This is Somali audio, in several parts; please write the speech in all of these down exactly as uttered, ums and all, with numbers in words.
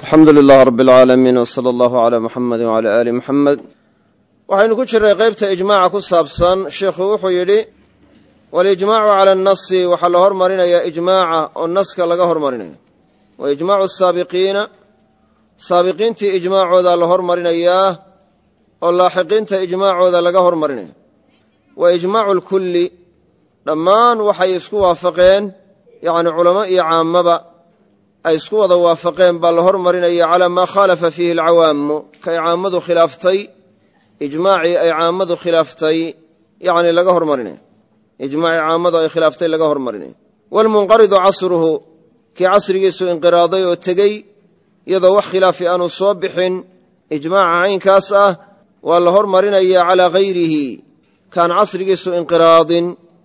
alxamdu lilaah rabi alcaalamiin wsala allahu calaa muxamedi wcalaa aali muxamed waxaynu ku jirnay qaybta ijmaaca ku saabsan sheikhu wuxuu yidhi walijmaacu cala annasi waxaa la hormarinayaa ijmaaca oo naska laga hormarinayo wa ijmaacu asaabiqiina saabiqiintii ijmaacooda la hormarinayaa oo laaxiqiinta ijmaacooda laga hormarinayo wa ijmaacu lkulli dhammaan waxay isku waafaqeen yacni culamo iyo caamaba ay isku wada waafaqeen baa la hormarinaya calaa maa khaalafa fiihi alcawaamu kay caammadu khilaaftay ijmaacii ay caammadu khilaaftay yacni laga hormarinaya ijmaacii caammadu ay khilaaftay laga hormarinaya waalmunqaridu casruhu kii casrigiisu inqiraaday oo tegey iyadoo wax khilaafi aanu soo bixin ijmaaca caynkaas ah waa la hormarinaya calaa hayrihi kaan casrigiisu inqiraadin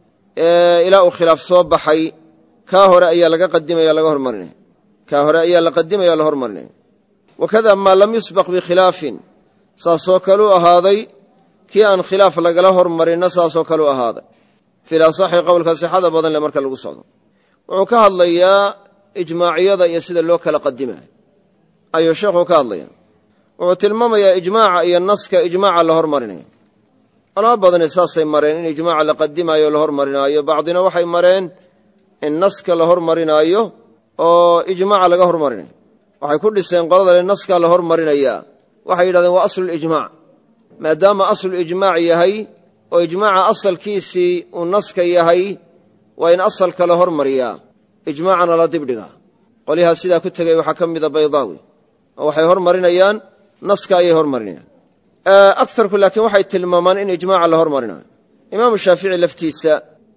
ilaa uu khilaaf soo baxay kaa hore ayaa laga qadimaya laga hormarinaya kaa hore ayaa la qadimaya la hormarinaya wakada maa lam yusbaq bikhilaafin saasoo kaleu ahaaday kii aan khilaaf lagala hormarinna saasoo kaleu ahaaday fil asaxi qowlka sixada badan le marka lagu socdo wuxuu ka hadlayaa ijmaaciyada iyo sida loo kala qadimayo ayuu sheekhuu ka hadlaya wuxuu tilmaamayaa ijmaaca iyo naska ijmaaca la hormarinayo culamo badani saasay mareen in ijmaaca la qadimayo la hormarinaayo bacdina waxay mareen in naska la hormarinaayo oo ijmaaca laga hormarinayo waxay ku dhiseen qolada le naskaa la hormarinayaa waxay yidhahdeen waa aslulijmaac maadaama aslulijmaac yahay oo ijmaaca asalkiisii uu naska yahay waa in asalka la hormariyaa ijmaacana la dibdhigaa qolyahaa sidaa ku tegey waxaa ka mida baydaawi oo waxay hormarinayaan naska ayay hormarinayaan agarku laakiin waxay tilmaamaan in ijmaaca la hormarinayo imaamu shaafici laftiisa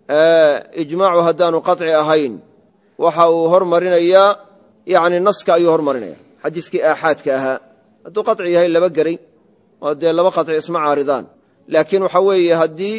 ijmaacu haddaanu qaطci ahayn waxa uu hormarinayaa yani naska ayuu hormarinaya xadiiskii aaxaadka ahaa hadduu qaطci yahay laba geray oo dee laba qaطci isma caaridaan laakiin waxa weeye haddii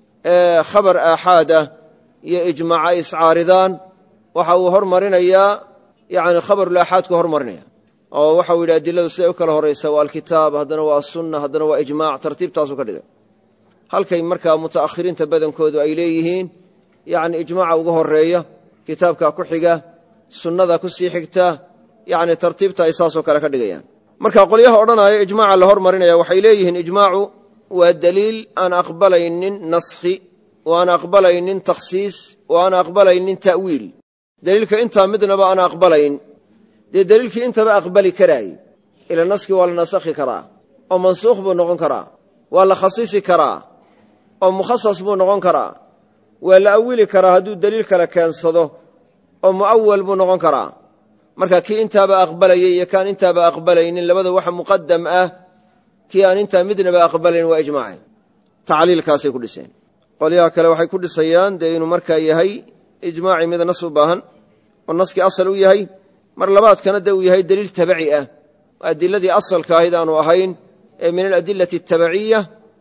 khabar aaxaad ah iyo ijmaac ay iscaaridaan waxa uu hormarinayaa yani khabarulaaxaadku hormarinaya oo waxau yidhi adiladu siday u kala horaysa waa alkitaab haddana waa asunna haddana waa ijmaac tartiibtaasuu ka dhigay halkay markaa muta'akhiriinta badankoodu ay leeyihiin yani ijmaaca uga horeeya kitaabkaa ku xiga sunnada ku sii xigta yani tartiibta ay saasoo kale ka dhigayaan marka qolyaha odhanaya ijmaaca la hormarinaya waxay leeyihiin ijmaacu waa daliil aan aqbalaynin naskhi oo aan aqbalaynin takhsiis oo aan aqbalaynin ta'wiil daliilka intaa midnaba aan aqbalayn dee daliilkii intaba aqbali karaay ila naski waa la nasakhi karaa oo mansuukh buu noqon karaa waa la khasiisi karaa oo mukhasas buu noqon karaa waa la awili karaa hadduu daliil kale keensado oo mu'awal buu noqon karaa marka kii intaaba aqbalayay iyo kaan intaaba aqbalaynin labada waxa muqadam ah kii aan intaa midnaba aqbalayn waa ijmaaci tacliilkaasay ku dhiseen qolyaha kale waxay ku dhisayaan dee inuu markaa yahay ijmaaci mid nas u baahan oo naskii asal u yahay mar labaadkana dee uu yahay daliil tabaci ah adiladii asalka ahayd aanu ahayn ee min aladilati atabaciya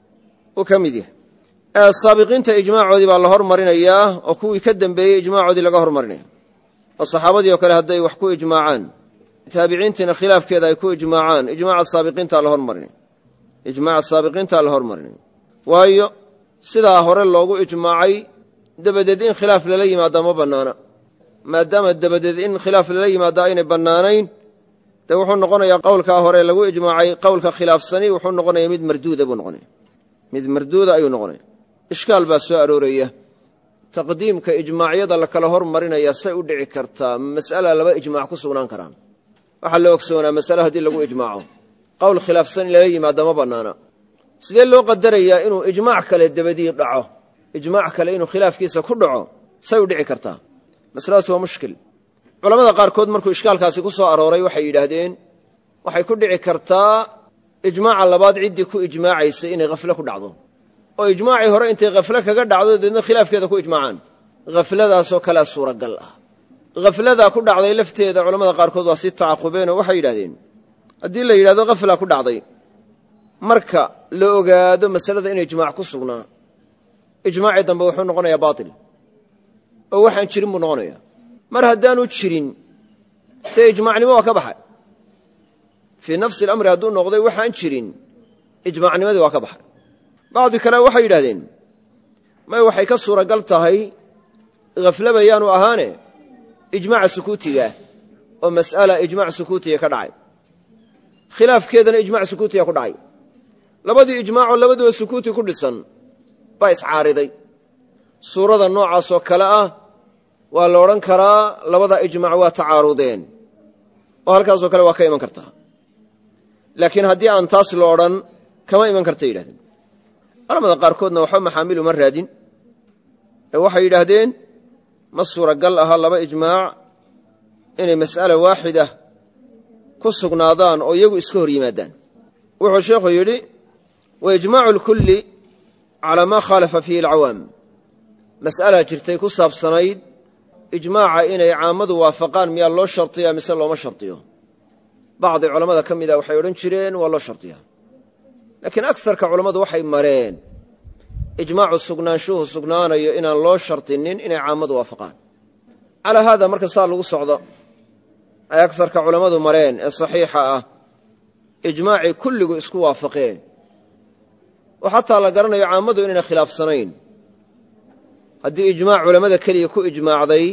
uu ka mid yahay saabiqiinta ijmaacoodii baa la hormarinayaa oo kuwii ka dembeeyey ijmaacoodii laga hormarinaya oo saxaabadii oo kale hadday wax ku ijmaacaan taabiciintiina khilaafkeeda ay ku ijmaacaan ijmaaca saabiqiintaa la hormarinaya ijmaaca saabiqiintaa la hormarinaya waayo sidaa hore loogu ijmaacay dabadeed in khilaaf lala yimaada ma bannaana maadaama dabadeed in khilaaf lala yimaada aynay bannaanayn dee wuxuu noqonayaa qowlkaa hore lagu ijmaacay qowlka khilaafsani wuxuu noqonaya mid marduuda buu noqonaya mid marduuda ayuu noqonaya ishkaal baa soo arooraya taqdiimka ijmaacyada la kala hormarinaya say u dhici kartaa mas'ala laba ijmaac ku sugnaan karaan waxaa la ogsoonaa masale haddii lagu ijmaaco qowl khilaafsan in lala yimaada ma bannaana sidee loo qadarayaa inuu ijmaac kale dabadii dhaco ijmaac kale inuu khilaafkiisa ku dhaco say u dhici kartaa masaladaas waa mushkil culamada qaarkood markuu ishkaalkaasi ku soo arooray waxay yidhaahdeen waxay ku dhici kartaa ijmaaca labaad ciddii ku ijmaacaysay inay khafle ku dhacdo oo ijmaacii hore intay khafle kaga dhacdo deedna khilaafkeeda ku ijmaacaan khafladaasoo kalea suuragal ah khafladaa ku dhacday lafteeda culamada qaarkood waa si tacaqubeen oo waxay yidhahdeen haddii la yidhahdo khaflaa ku dhacday marka la ogaado masalada in ijmaac ku sugnaa ijmaacii dambe wuxuu noqonayaa baatil oo waxaan jirin buu noqonayaa mar haddaanu jirin dee ijmaacnimo waa ka baxay fii nafsi alamri hadduu noqday waxaan jirin ijmaacnimadii waa ka baxay bacdi kale waxay yidhahdeen may waxay ka suuragal tahay khafle bayaanu ahaane ijmaaca sukuutigaah oo mas'ala ijmaac sukuutiga ka dhacay khilaafkeedana ijmac sukuutiya ku dhacay labadii ijmaacoo labaduba sukuuti ku dhisan baa iscaariday suurada noocaasoo kale ah waa la odhan karaa labada ijmac waa tacaarudeen oo halkaasoo kale waa ka iman kartaa laakiin haddii aan taas la odhan kama iman karta yidhahdeen culamada qaarkoodna waxba maxaamil uma raadin ee waxay yidhaahdeen ma suuragal aha laba ijmaac inay mas'ala waaxida ku sugnaadaan oo iyagu iska hor yimaadaan wuxuu sheekhu yidhi wa ijmaacu lkulli calaa maa khaalafa fiihi alcawaam mas'alaa jirtay ku saabsanayd ijmaaca inay caammadu waafaqaan miyaa loo shartiyaa mise looma shartiyo bacdi culammada ka mida waxay odhan jireen waa loo shartiyaa laakiin agsarka culammadu waxay mareen ijmaacu sugnaanshuhu sugnaanayo inaan loo shartinin inay caammadu waafaqaan calaa haada marka saa lagu socdo ay agsarka culammadu mareen ee saxiixa ah ijmaacii kulligu isku waafaqeen oo xataa la garanayo caammadu inayna khilaafsanayn haddii ijmaac culammada keliya ku ijmaacday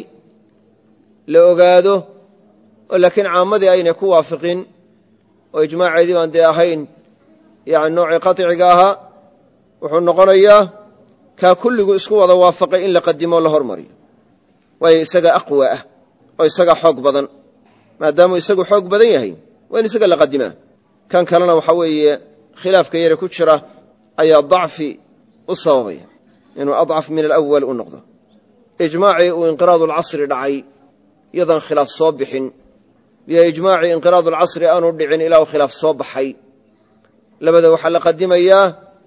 la ogaado oo laakiin caammadii aynay ku waafiqin oo ijmaaceedii baan dee ahayn yani noocii qaطiciga ahaa wuxuu noqonayaa kaa kulligu isku wada waafaqay in la qadimo o la hormariyo waayo isaga aqwa ah oo isaga xoog badan maadaamuu isagu xoog badan yahay waa in isaga la qadimaa kan kalena waxaa weeye khilaafka yare ku jira ayaa dacfi u sababaya inuu adcaf min alawal u noqdo ijmaacii uu inqiraadu alcasri dhacay iyadan khilaaf soo bixin biyo ijmaacii inqiraadu alcasri aanu dhicin ilaa uu khilaaf soo baxay labada waxaa la qadimayaa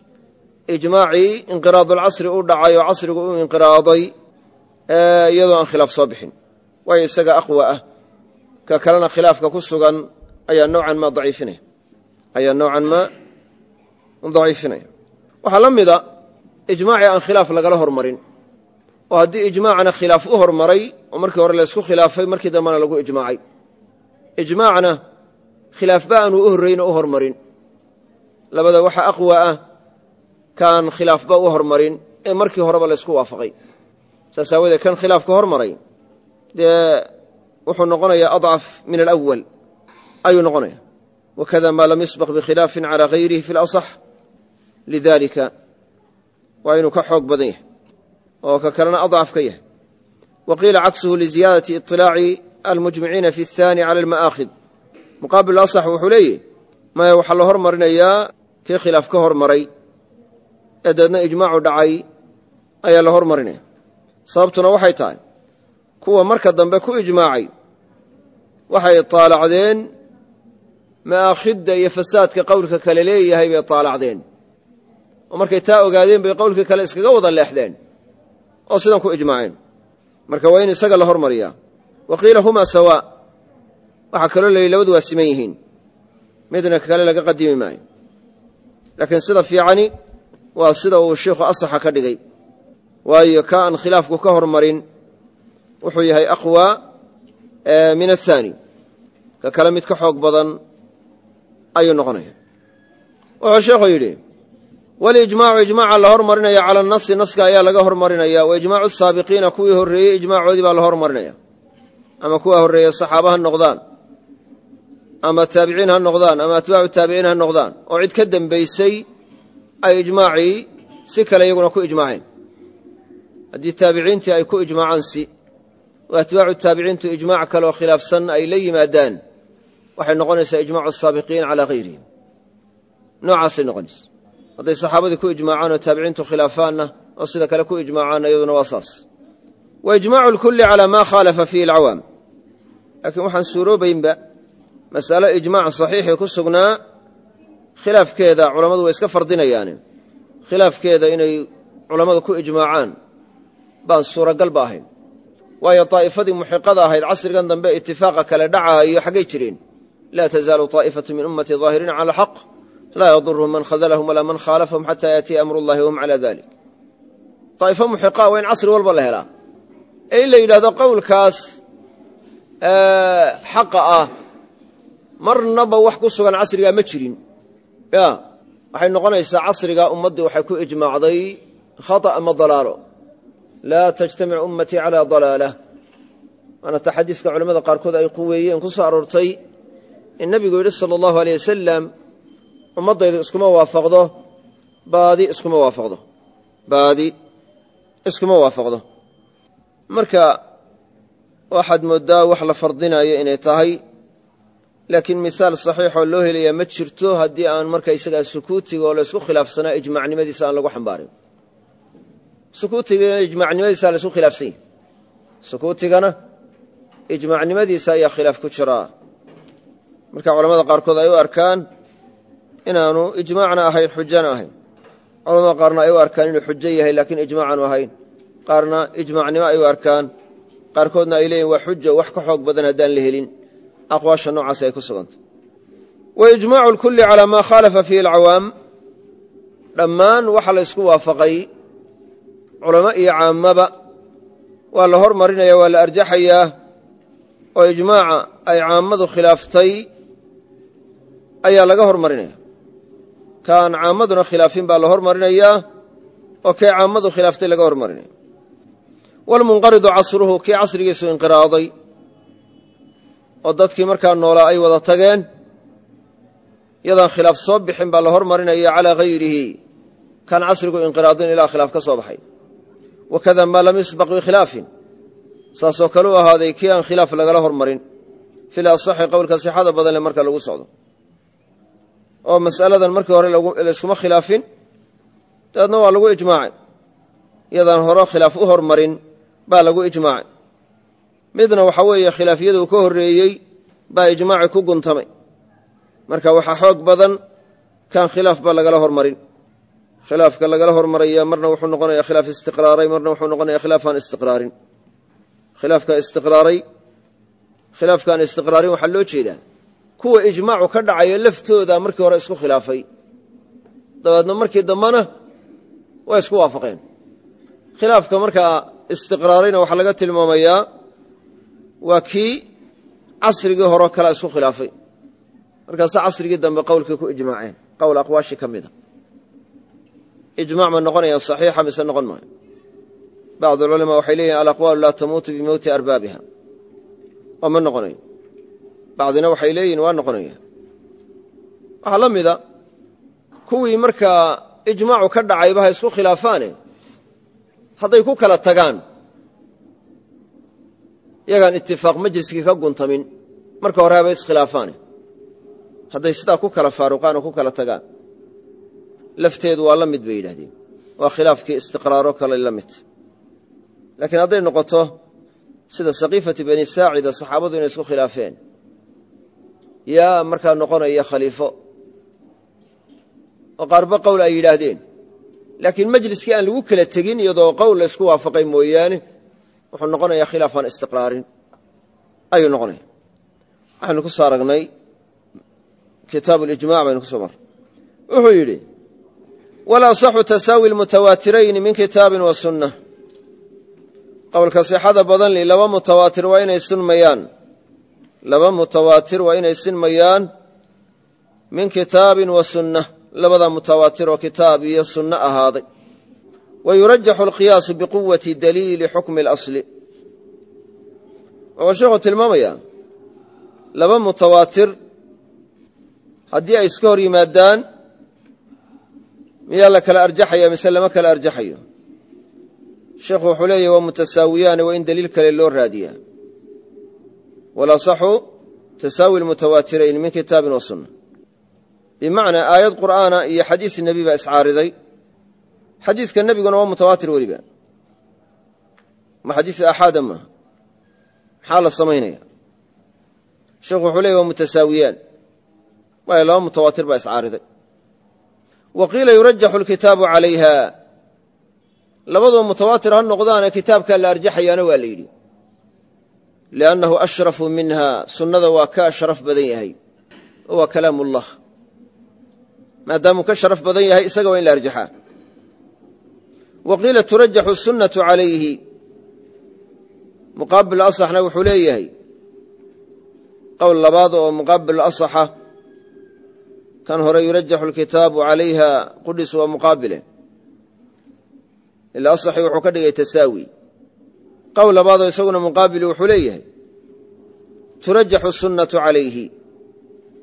ijmaacii inqiraadulcasri u dhacay oo casrigu u inqiraaday iyadoo aan khilaaf soo bixin waayo isaga aqwa ah ka kalena khilaafka ku sugan ayaa nowcan ma daciifinaya ayaa nowcan ma daciifinaya waxaa la mida ijmaacii aan khilaaf lagala hormarin oo haddii ijmaacna khilaaf u hormaray oo markii hore laysku khilaafay markii dambena lagu ijmaacay ijmaacna khilaafba aanu u horrayn oo u hormarin labada waxa aqwa ah kaan khilaafba u hormarin ee markii horeba laysku waafaqay saas aawadeed kan khilaafka hormaray dee wuxuu noqonayaa adcaf min alawal ayuu noqonaya wakada maa lam yusbaq bikhilaafin calaa hayrihi fi lasax lidalika waa inuu ka xoog badan yahay oo ka kalena adcaf ka yahay wa qiila caksuhu liziyaadati iطilaaci almujmiciina fi اhaani cala alma'aakhid muqaabil asax wuxuu leeyahy maya waxaa la hormarinayaa kii khilaaf ka hormaray ee deedna ijmaacu dhacay ayaa la hormarinaya sababtuna waxay tahay kuwa marka dambe ku ijmaacay waxay taalacdeen ma'aakhidda iyo fasaadka qowlka kale leeyahay bay taalacdeen oo markay taa ogaadeen bay qowlka kale iskaga wada leexdeen oo sidan ku ijmaaceen marka waa in isaga la hormariyaa wa qiila humaa sawaa waxaa kaloo la yidhi labadu waa siman yihiin midna kale laga qadimi maayo laakiin sida fiicani waa sida uu sheikhu asaxa ka dhigay waayo ka aan khilaafku ka hormarin wuxuu yahay aqwa min aلthaani ka kale mid ka xoog badan ayuu noqonaya wuxuu sheekhu yidhi walijmaacu ijmaaca la hormarinaya cala nasi naska ayaa laga hormarinaya wa ijmaacu saabiqiina kuwii horreeyey ijmaacoodii baa la hormarinaya ama kuwa horreeye saxaaba ha noqdaan ama taabiciin ha noqdaan ama atbaacu taabiciin ha noqdaan oo cid ka dembaysay ay ijmaacii si kale iyaguna ku ijmaaceen haddii taabiciintii ay ku ijmaacaan si oo atbaacu taabiciintu ijmaac kaleoo khilaafsan ay la yimaadaan waxay noqonaysaa ijmaacu asaabiqiin calaa hayrihim noocaasay noqonaysa hadday saxaabadii ku ijmaacaan oo taabiciintu khilaafaanna oo sida kale ku ijmaacaanna iyaduna waa saas wa ijmaacu lkulli calaa maa khaalafa fiihi alcawaam laakiin waxaan suuroobaynba mas'alo ijmaac saxiixii ku sugnaa khilaafkeeda culammadu way iska fardinayaane khilaafkeeda inay culammadu ku ijmaacaan baan suuragalba ahayn waayo daa'ifadii muxiqada ahayd casrigan dambe itifaaqa kale dhacaayo xaggay jireen laa tazaalu taa'ifatu min ummatii daahiriina cala alxaq laa yadurhum man khadalahum walaa man khaalafahum xataa yaatiya amru llahi wahum calaa dalik daa'ifo muxiqaa waa in casri walba la helaa ee in la yidhahdo qowlkaas xaqa ah marnaba wax ku sugan casrigaa ma jirin ya waxay noqonaysaa casrigaa ummaddii waxay ku ijmaacday khata' ama dalaalo laa tajtamic ummatii calaa dalaalah waana ta xadiiska culamada qaarkood ay quweeyeen ku soo aroortay in nebigu yidhi sala allahu aleyh wasalam ummaddaydu iskuma waafaqdo baadi iskuma waafaqdo baadi iskuma waafaqdo marka waxaad mooddaa wax la fardinayo inay tahay laakiin misaal saxiixoo loo helayaa ma jirto haddii aan marka isagaa sukuutiga oo la isku khilaafsanaa ijmaacnimadiisa aan lagu xambaarin sukuutigana ijmaacnimadiisa la isku khilaafsan yahy sukuutigana ijmaacnimadiisa ayaa khilaaf ku jiraa marka culamada qaarkood ay u arkaan inaanu ijmaacna ahayn xujana ahayn culamada qaarna ay u arkaan inuu xujo yahay laakiin ijmaacaanu ahayn qaarna ijmaacnimo ay u arkaan qaarkoodna ay leeyihin waa xujo wax ka xoog badan haddaan la helin aqwaasha noocaasi ay ku sugantay wa ijmaacu lkulli calaa maa khaalafa fiihi alcawaam dhammaan waxa la ysku waafaqay culamo iyo caammaba waa la hormarinaya waa la arjaxayaa oo ijmaaca ay caammadu khilaaftay ayaa laga hormarinaya kaan caammaduna khilaafin baa la hormarinayaa oo kay caammadu khilaaftay laga hormarinaya walmunqaridu casruhu kii casrigiisu inqiraaday oo dadkii markaa noolaa ay wada tageen yadaan khilaaf soo bixin baa la hormarinaya calaa hayrihi kaan casrigu inqiraadin ilaa khilaaf ka soo baxay wakada maa lam yusbaq bikhilaafin saasoo kale u ahaaday kii aan khilaaf lagala hormarin fil asaxi qowlka sixada badan le marka lagu socdo oo mas'aladan markii hore layskuma khilaafin dabeedna waa lagu ijmaacay yadaan hore khilaaf u hormarin baa lagu ijmaacay midna waxa weeye khilaafiyada uu ka horreeyey baa ijmaaci ku guntamay marka waxaa xoog badan kaan khilaaf baa lagala hormarin khilaafka lagala hormaraya marna wuxuu noqonaya khilaaf istiqraaray marna wuxuu noqonaya khilaafaan istiqraarin khilaafka istiqraaray khilaafkaan istiqraarin waxaa loo jeedaa kuwa ijmaacu ka dhacaya laftooda markii hore isku khilaafay dabeedna markii dambena waa isku waafaqeen khilaafka markaa istiqraarayna waxaa laga tilmaamayaa waa kii casrigii hore kala isku khilaafay markaase casrigii dambe qowlkii ku ijmaaceen qowl aqwaashi ka mida ijmac ma noqonaya saxiixa mise noqon maayo bacd alculamaa waxay leeyihin alaqwaalu laa tamuutu bimowti arbaabiha oo ma noqonayo bacdina waxay leeyihin waa noqonaya waxaa la mida kuwii markaa ijmaacu ka dhacayba ha isku khilaafaane hadday ku kala tagaan yagaan itifaaq majliskii ka guntamin marka hore haba iskhilaafaane hadday sidaa ku kala faaruqaan oo ku kala tagaan lafteedu waa la mid bay yidhahdeen waa khilaafkii istiqraaro kale la mid laakiin hadday noqoto sida saqiifati bani saacida saxaabadu inay isku khilaafeen yaa markaa noqonaya khaliifo oo qaarba qowl ay yidhaahdeen laakiin majliskii aan lagu kala tegin iyadoo qowl la isku waafaqay mooyaane wuxuu noqonayaa khilaafaan istiqraarin ayuu noqonaya waxaynu ku soo aragnay kitaabu lijmac baynu ku soo marray wuxuu yidhi walaa asaxu tasaawi lmutawaatirayni min kitaabin wa sunnah qowlka sixada badan li laba mutawaatir waa inay sinmayaan laba mutawaatir waa inay sinmayaan min kitaabin wa sunnah labada mutawaatir oo kitaab iyo sunno ahaaday wa yurajaxu alqiyaasu biquwati daliili xukmi اlasli wuxuu sheekhu tilmaamayaa laba mutawaatir haddii ay iska hor yimaadaan miyaa la kala arjaxaya mise lama kala arjaxayo sheekhu wuxuu leeyahy waa mutasaawiyaane waa in daliil kale loo raadiyaa walasaxu tasaawi lmutawaatirayn min kitaabin wa sunna bimacnaa aayad qur'aana iyo xadiis nebi baa iscaariday xadiiska nebiguna waa mutawaatir weliba ma xadiis aaxaada maaha maxaa la samaynaya sheekhu wuxuu leeyahy waa mutasaawiyaan waayo laba mutawaatir baa iscaariday wa qiila yurajaxu alkitaabu calayha labaduba mutawaatir ha noqdaane kitaabkaa la arjaxayaana waa la yidhi liannahu ashrafu minha sunnada waa ka sharaf badan yahay oo waa kalaam ullah maadaamuu ka sharaf badan yahay isaga waa in la arjaxaa wa qiila turajaxu sunnatu calayhi muqaabil asaxna wuxuu leeyahay qowl labaad oo muqaabil asaxa kan hore yurajaxu alkitaabu calayha qudhis waa muqaabile ila asaxi wuxuu ka dhigay tasaawi qowl labaadoo isaguna muqaabili wuxuu leeyahay turajaxu sunnatu calayhi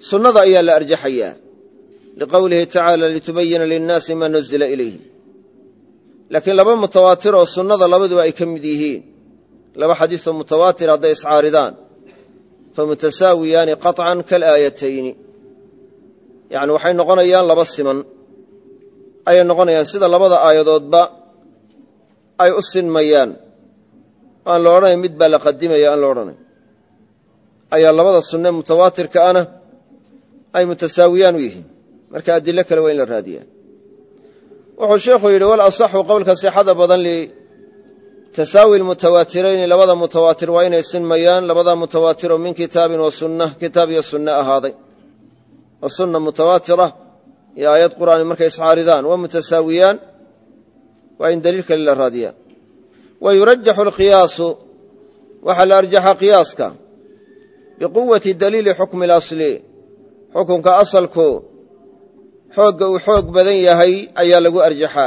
sunnada ayaa la arjaxayaa liqowlihi tacaala litubayina linnaasi maa nuzila ilayhim laakiin laba mutawaatir oo sunnada labaduba ay ka mid yihiin laba xadiisoo mutawaatir hadday iscaaridaan famutasaawiyaani qaطcan kalaayatayni yacni waxay noqonayaan laba siman ayay noqonayaan sida labada aayadoodba ay u sinmayaan aan la odhanayn mid baa la qadimaya aan la odhanayn ayaa labada sunne mutawaatirka ana ay mutasaawiyaan u yihiin marka adilo kale waa in la raadiyaa wuxuu sheekhu yidhi wal asaxu qowlka sixada badan litasaawi lmutawaatirayni labada mutawaatir waa inay sinmayaan labada mutawaatiroo min kitaabin wa sunna kitaab iyo sunne ahaaday oo sunna mutawaatira iyo aayad qur'aani markay iscaaridaan waa mutasaawiyaan waa in daliil kale la raadiyaa wa yurajaxu alqiyaasu waxaa la arjaxaa qiyaaska biquwati daliili xukmi اlasli xukunka asalku xoogga uu xoog badan yahay ayaa lagu arjaxaa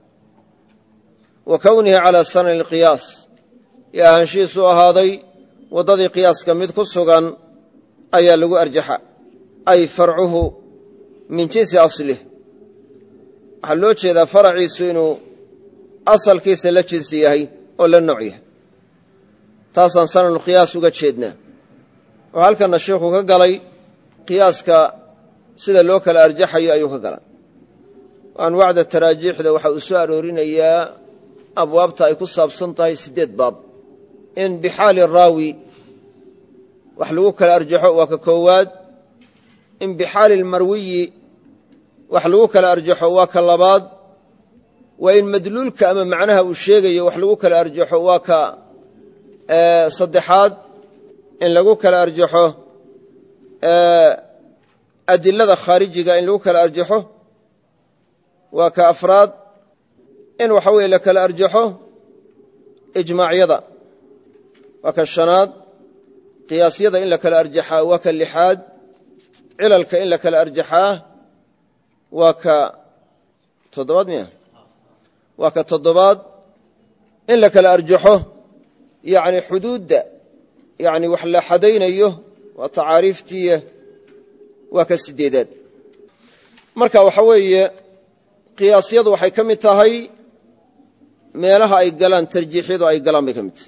wa kownihi calaa sanani اlqiyaas iyo ahaanshihiisu ahaaday waddadii qiyaaska mid ku sugan ayaa lagu arjaxa ay farcuhu min jinsi aslih waxaa loo jeedaa faraciisu inuu asalkiisa la jinsi yahay oo la nooc yahay taasaan sananulqiyaas uga jeednaa oo halkanna sheikhu ka galay qiyaaska sida loo kala arjaxayo ayuu ka galay anwaacda taraajiixda waxa uu soo aroorinayaa abwaabta ay ku saabsan tahay siddeed baab in bixaali raawi wax lagu kala arjaxo waa ka koowaad in bixaali lmarwiyi wax lagu kala arjaxo waa ka labaad waa in madluulka ama macnaha uu sheegayo wax lagu kala arjaxo waa ka saddexaad in lagu kala arjaxo adilada khaarijiga in lagu kala arjaxo waa ka afraad in waxa weeye la kala arjaxo ijmaacyada waa ka shanaad qiyaasyada in la kala arjaxaa waa ka lixaad cilalka in la kala arjaxaa waa ka toddobaad miya waa ka toddobaad in la kala arjaxo yacni xuduudda yacni wax la xadaynayo waa tacaariiftiiya waa ka siddeedaad marka waxa weeye qiyaasyadu waxay ka mid tahay meelaha ay galaan tarjiixyadu ay galaan bay ka mid tahay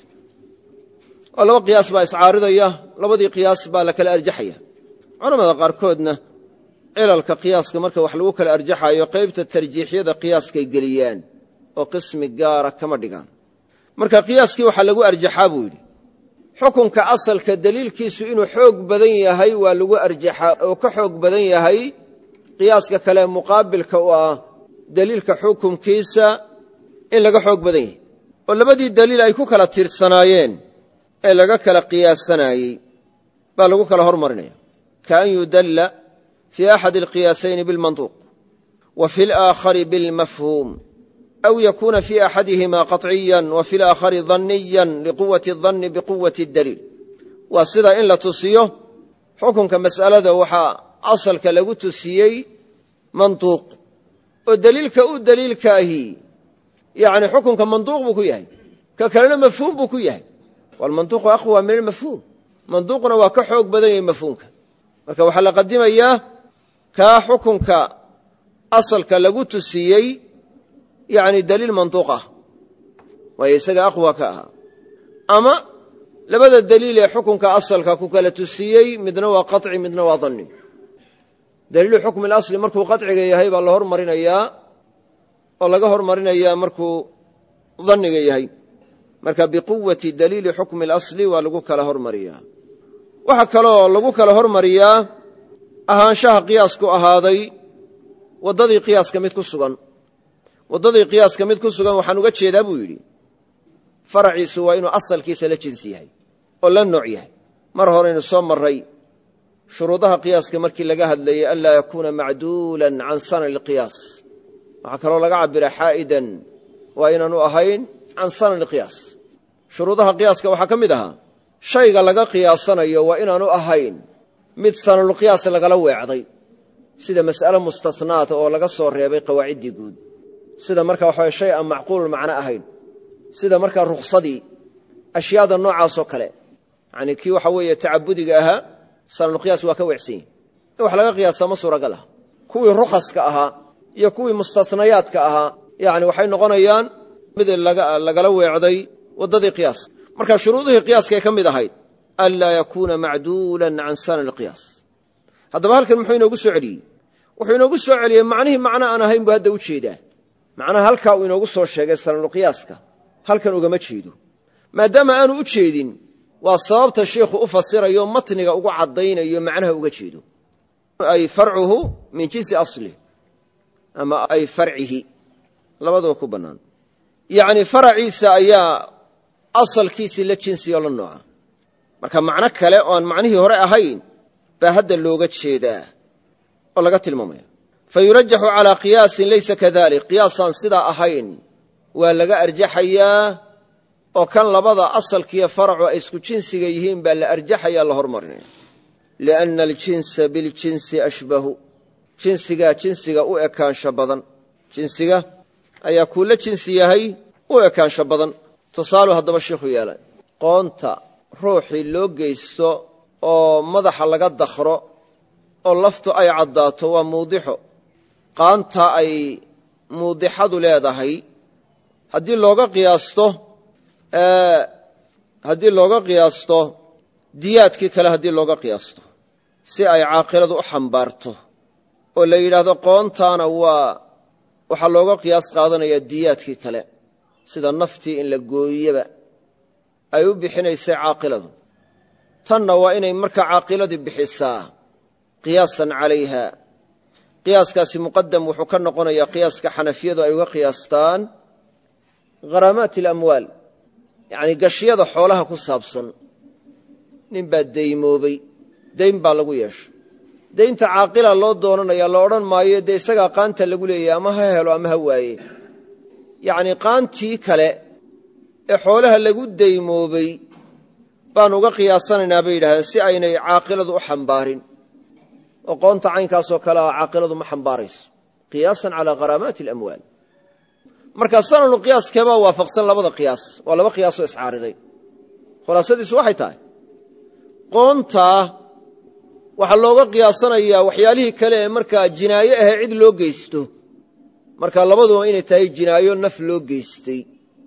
oo laba qiyaas baa iscaaridaya labadii qiyaas baa la kala arjaxaya culamada qaarkoodna cilalka qiyaaska marka wax lagu kala arjaxayo qaybta tarjiixyada qiyaaskay geliyaan oo qismi gaara kama dhigaan marka qiyaaskii waxaa lagu arjaxaa buu yidhi xukunka asalka daliilkiisu inuu xoog badan yahay waa lagu arjaxaa oo ka xoog badan yahay qiyaaska kale muqaabilka u ah daliilka xukunkiisa in laga xoog badan yahay oo labadii daliil ay ku kala tiirsanaayeen ee laga kala qiyaasanayey baa lagu kala hormarinaya kaan yudalla fii axadi alqiyaasayni bilmantuuq wa fi alaakhari bilmafhuum aw yakuuna fii axadihima qaطciyan wa fi alaakhari danniyan liquwati اdanni biquwati اdaliil waa sida in la tusiyo xukunka mas'alada waxaa asalka lagu tusiyey mantuuq oo daliilka u daliilkaahi yani xukunka mantuuq buu ku yahay ka kalena mafhuum buu ku yahay walmantuuqu aqwa min almafhuum mantuuqna waa ka xoog badan yahay mafhuumka marka waxaa la qadimayaa kaa xukunka asalka lagu tusiyey yani daliil mantuuq ah waayo isaga aqwa ka ahaa ama labada daliil ee xukunka asalka ku kala tusiyey midna waa qaطci midna waa danni daliilu xukmi اlasli markuu qaطciga yahay baa la hormarinayaa oo laga hormarinayaa markuu danniga yahay marka biquwati daliili xukmi اlasli waa lagu kala hormariyaa waxaa kaloo lagu kala hormariyaa ahaanshaha qiyaasku ahaaday waddadii qiyaaska mid ku sugan waddadii qiyaaska mid ku sugan waxaan uga jeedaa buu yidhi faraciisu waa inuu asalkiisa la jinsi yahay oo la nooc yahay mar horeynu soo marray shuruudaha qiyaaska markii laga hadlayay an laa yakuuna macduulan can sanani اlqiyaas waxaa kaloo laga cabira xaa'idan waa inaanu ahayn can sanani اlqiyaas shuruudaha qiyaaska waxaa ka mid ahaa shayga laga qiyaasanayo waa inaanu ahayn mid sananulqiyaas lagala weecday sida mas'ale mustasnaata oo laga soo reebay qawaaciddii guud sida marka waxaa shay aan macquulul macno ahayn sida markaa rukhsadii ashyaada noocaasoo kale yacnii kii waxa weeye tacabudiga ahaa sananulqiyaas waa ka weecsan yahi wax laga qiyaasaa ma suuragal ah kuwii rukhaska ahaa iyo kuwii mustasnayaadka ahaa yacni waxay noqonayaan mid lagala weecday waddadii qiyaaska marka shuruudihii qiyaaskaay ka mid ahayd anlaa yakuuna macduulan can sana alqiyaas haddaba halkan muxuu inoogu soo celiyey wuxuu inoogu soo celiyey macnihii macno aan ahayn buu hadda u jeedaa macnaha halkaa uu inoogu soo sheegay sanadulqiyaaska halkan ugama jeedo maadaama aanu u jeedin waa sababta sheikhu u fasirayo matniga ugu caddaynayo macnaha uga jeedo ay farcuhu min jinsi aslih ama ay farcihi labadaba ku bannaan yacni faraciisa ayaa asalkiisii la jinsiyo la nooca marka macno kale oo aan macnihii hore ahayn baa hadda looga jeedaa oo laga tilmaamaya fayurajaxu calaa qiyaasin laysa kadalik qiyaasaan sidaa ahayn waa laga arjaxayaa oo kan labada asalkiiyo faracu ay isku jinsiga yihiin baa la arjaxayaa la hormarinaya lianna aljinsa biljinsi ashbahu jinsigaa jinsiga u ekaansho badan jinsiga ayaa kuu la jinsi yahay u ekaansho badan tusaalu haddaba sheikhu yeelay qoonta ruuxii loo geysto oo madaxa laga dakhro oo laftu ay caddaato waa muudixo qaanta ay muudixadu leedahay haddii looga qiyaasto haddii looga qiyaasto diyaadkii kale haddii looga qiyaasto si ay caaqiladu u xambaarto oo la yidhaahdo qoontaana waa waxaa looga qiyaas qaadanayaa diyaadkii kale sida naftii in la gooyaba ay u bixinaysay caaqiladu tanna waa inay markaa caaqiladii bixisaa qiyaasan calayha qiyaaskaasi muqadam wuxuu ka noqonayaa qiyaaska xanafiyadu ay uga qiyaastaan gharamaati alamwaal yacni gashiyada xoolaha ku saabsan nin baa daymoobay dayn baa lagu yeeshay daynta caaqila loo doonanayaa la odhan maayo dee isagaa qaanta lagu leeyahay ama ha helo ama ha waaye yacnii qaantii kale ee xoolaha lagu daymoobay baan uga qiyaasanaynaa bay yidhahdeen si aynay caaqiladu u xambaarin oo qoonta caynkaasoo kale ah caaqiladu ma xambaarayso qiyaasan calaa gharamaati alamwaal marka sananu qiyaaskeebaa waafaqsan labada qiyaas waa laba qiyaasoo iscaariday khulaasadiisu waxay tahay qoontaa waxaa looga qiyaasanayaa waxyaalihii kale ee markaa jinaaye ahee cid loo geysto marka labaduba inay tahay jinaayo naf loo geystay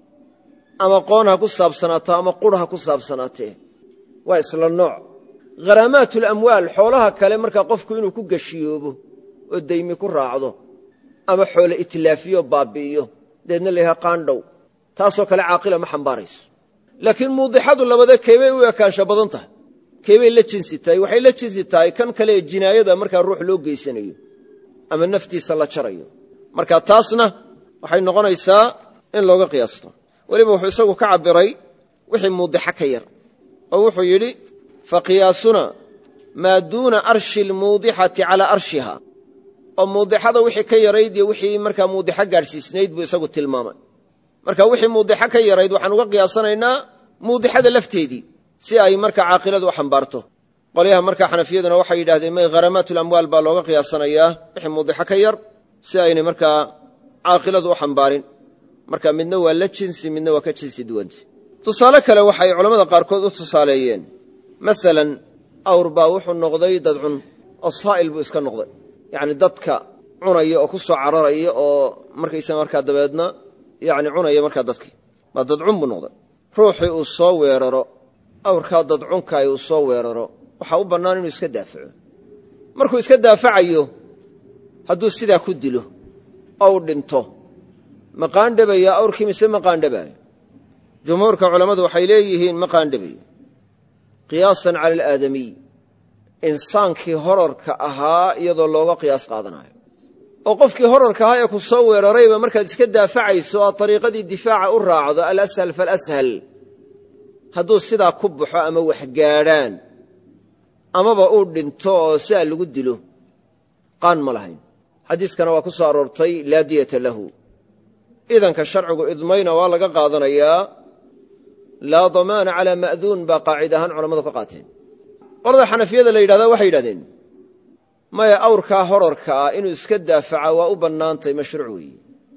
ama qoon ha ku saabsanaato ama qur ha ku saabsanaatee waa isla nooc gharamaatulamwaal xoolaha kale markaa qofku inuu ku gashiyoobo oo daymi ku raacdo ama xoole itlaafiyo baabbi'iyo deedna la yidhaha qaandhow taasoo kale caaqila ma xambaarayso laakiin muudixadu labada keebay u ekaansho badan tahay keebay la jinsi tahay waxay la jinsi tahay kan kale ee jinaayada markaa ruux loo geysanayo ama naftiisa la jarayo marka taasna waxay noqonaysaa in looga qiyaasto weliba wuxuu isagu ka cabbiray wixii muudixa ka yar oo wuxuu yidhi faqiyaasuna maa duuna arshi almuudixati calaa arshiha oo muudixada wixii ka yarayd iyo wixii markaa muudixo gaadhsiisnayd buu isagu tilmaamay marka wixii muudixo ka yarayd waxaan uga qiyaasanaynaa muudixada lafteedii si ay markaa caaqiladu u xambaarto qolyaha markaa xanafiyaduna waxay yidhahdeen may gharamaatulamwaal baa looga qiyaasanayaa wixii muudixo ka yar si aynay markaa caaqiladu u xambaarin marka midna waa la jinsi midna waa ka jinsi duwanta tusaale kale waxay culammada qaarkood u tusaaleeyeen masalan awr baa wuxuu noqday dad cun oo saa'il buu iska noqday yacni dadka cunaya oo ku soo cararaya oo markaysa markaa dabeedna yacni cunaya markaa dadkii baa dadcun buu noqday ruuxii uu soo weeraro awrkaa dadcunkaay uu soo weeraro waxaa u bannaan inuu iska daafaco markuu iska daafacayo hadduu sidaa ku dilo oo u dhinto ma qaandhabaya awrkii mise ma qaandhabaayo jumhuurka culammadu waxay leeyihiin ma qaandhabayo qiyaasan cala alaadamiy insaankii horarka ahaa iyadoo looga qiyaas qaadanayo oo qofkii horarka ahaa ee ku soo weerarayba markaad iska daafacayso aad ariiqadii difaaca u raacdo alashal falashal hadduu sidaa ku baxo ama wax gaadhaan amaba uu dhinto oo sidaa lagu dilo qaan ma lahayn xadiiskana waa ku soo aroortay laa diyata lahu idanka sharcigu idmayna waa laga qaadanayaa laa damaana calaa ma'duun baa qaacid ahaan culammadu ka qaateen qolada xanafiyada la yidhahdaa waxay yidhahdeen maya awrkaa horarka ah inuu iska daafaca waa u bannaantay mashruuc weeye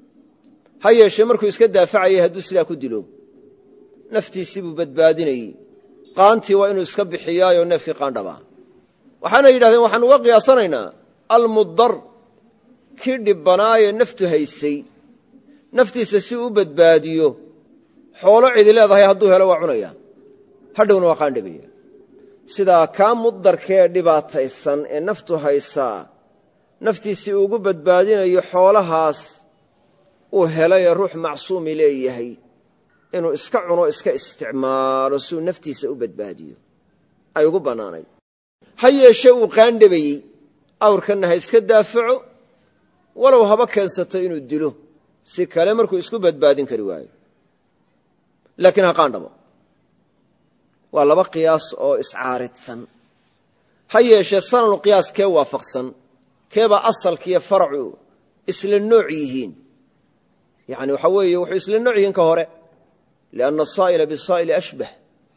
ha yeeshee markuu iska daafacayay hadduu sidaa ku dilo naftiisii buu badbaadinayey qaantii waa inuu iska bixiyaayoo neefkii qaandhabaa waxaana yidhahdeen waxaan uga qiyaasanaynaa almudar kii dhibbanaaye naftu haysay naftiisa si u badbaadiyo xoolo cidi leedahay hadduu helo waa cunaya hadhowna waa qaandhabaya sidaa kaa mudarkee dhibaataysan ee naftu haysaa naftiisii ugu badbaadinayo xoolahaas uu helay ee ruux macsuumi leeyahay inuu iska cuno iska isticmaalo si uu naftiisa u badbaadiyo ay ugu bannaanayd ha yeeshee uu qaandhabayey awrkanna ha iska daafaco walow haba keensato inuu dilo si kale markuu isku badbaadin kari waayo laakiin ha qaandhabo waa laba qiyaas oo iscaaridsan ha yeeshee sananu qiyaas kee waafaqsan keebaa asalkiiyo faracu isla nooc yihiin yani waxaa weeye wuxuu isla nooc yihiin ka hore lianna asaa'ila bisaa'ili ashbah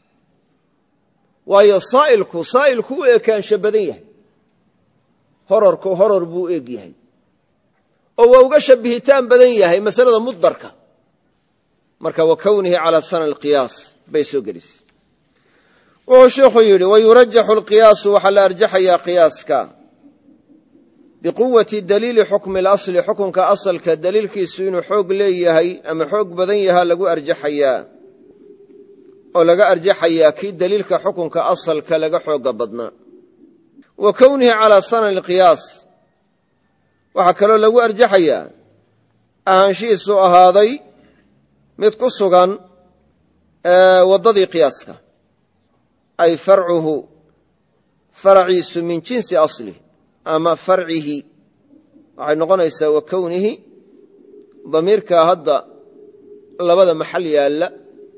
waayo saa'ilku saa'ilku u ekaansha badan yahay hororku horor buu u eg yahay oo waa uga shabihitaan badan yahay masalada mudarka marka wa kownihi calaa sana alqiyaas bay soo gelisay wuxuu sheikhu yidhi wayurajaxu alqiyaasu waxaa la arjaxayaa qiyaaska biquwati daliili xukmi اlasli xukunka asalka daliilkiisu inuu xoog leeyahay ama xoog badan yahaa lagu arjaxayaa oo laga arjaxayaa kii daliilka xukunka asalka laga xooga badnaa wa kownihi calaa sanani alqiyaas waxaa kaloo lagu arjaxayaa ahaanshihiisu ahaaday mid ku sugan waddadii qiyaaska ay farcuhu faraciisu min jinsi aslih ama farcihi waxay noqonaysaa wa kownihi damiirkaa hadda labada maxal yaalla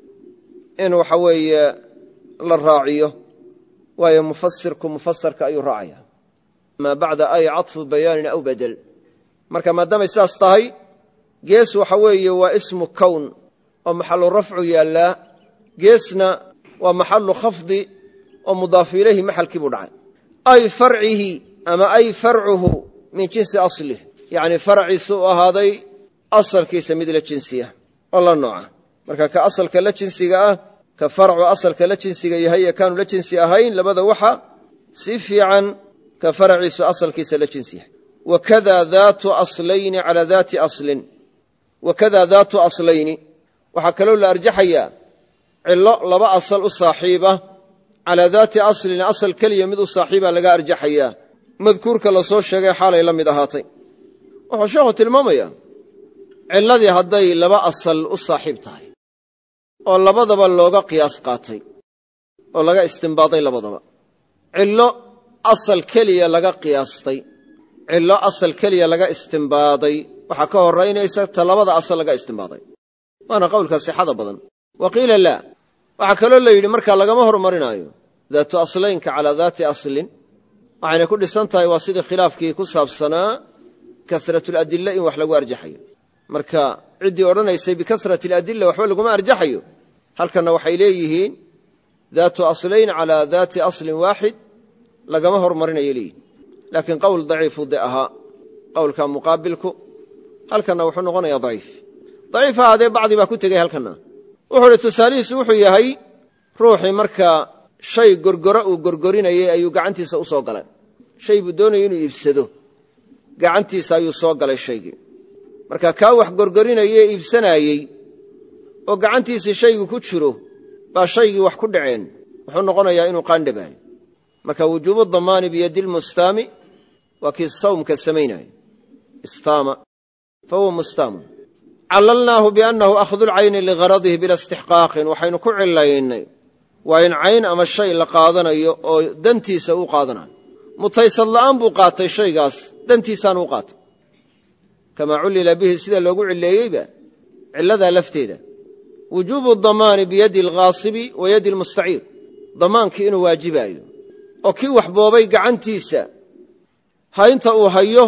in waxa weeye la raaciyo waayo mufasirku mufasarka ayuu raacaya maa bacda ay caطfu bayaanin aw badel marka maadaamay saas tahay gees waxa weeye waa ismu kown oo maxalu rafcu yaallaa geesna waa maxalu khafdi oo mudaaf ilayhi maxalkii buu dhacay ay farcihi ama ay farcuhu min jinsi aslih yacni faraciisu u ahaaday asalkiisa mid la jinsiya oo la nooca marka ka asalka la jinsiga ah ka farcu asalka la jinsiga yahay ee kaanu la jinsi ahayn labada waxa si fiican ka faraciisu asalkiisa la jinsi yahay wakada daatu aslayni calaa daati aslin wakada daatu aslayni waxaa kaloo la arjaxayaa cillo laba asal u saaxiiba calaa daati aslin asal keliya mid u saaxiiba laga arjaxayaa madkuurka la soo sheegay xaalay la mid ahaatay wuxuu sheekhu tilmaamayaa cilladii hadday laba asal u saaxiib tahay oo labadaba looga qiyaas qaatay oo laga istimbaaday labadaba cillo asal keliya laga qiyaastay cillo asal keliya laga istimbaaday waxaa ka horaynaysa ta labada asal laga istimbaaday waana qowlka sixada badan wa qiila laa waxaa kaloo la yidhi markaa lagama hormarinaayo daatu aslaynka calaa daati aslin waxayna ku dhisan tahay waa sidii khilaafkii ku saabsanaa kasratuladilla in wax lagu arjaxayo marka ciddii odhanaysay bikasrati aladilla waxba laguma arjaxayo halkanna waxay leeyihiin daatu aslayn calaa daati aslin waaxid lagama hormarinayo leeyihin laakiin qowl daciifu de ahaa qowlka muqaabilku halkanna wuxuu noqonayaa daciif daciif ahaadee bacdi baa ku tegey halkanna wuxuu idhi tusaalihiisu wuxuu yahay ruuxii markaa shay gorgoro uu gorgorinayey ayuu gacantiisa u soo galay shay buu doonayay inuu iibsado gacantiisa ayuu soo galay shaygii marka kaa wax gorgorinayee iibsanaayey oo gacantiisii shaygu ku jiro baa shaygii wax ku dhaceen wuxuu noqonayaa inuu qaandhabaayo marka wujuubu damaani biyadi lmustaami waa kii sawmka samaynaayo istaama fa huwa mustaamun callalnaahu biannahu akhdu lcayni ligaradihi bila istixqaaqin waxaynu ku cilaynay waa in cayn ama shay la qaadanayo oo dantiisa uu qaadanayo mutaysad la'aan buu qaatay shaygaas dantiisaanu u qaatay kamaa cullila bihi sida loogu cileeyeyba cilladaa lafteeda wujuubu damaani biyadi alghaasibi wa yadi almustaciir damaankii inuu waajibaayo oo kii wax boobay gacantiisa haynta uu hayo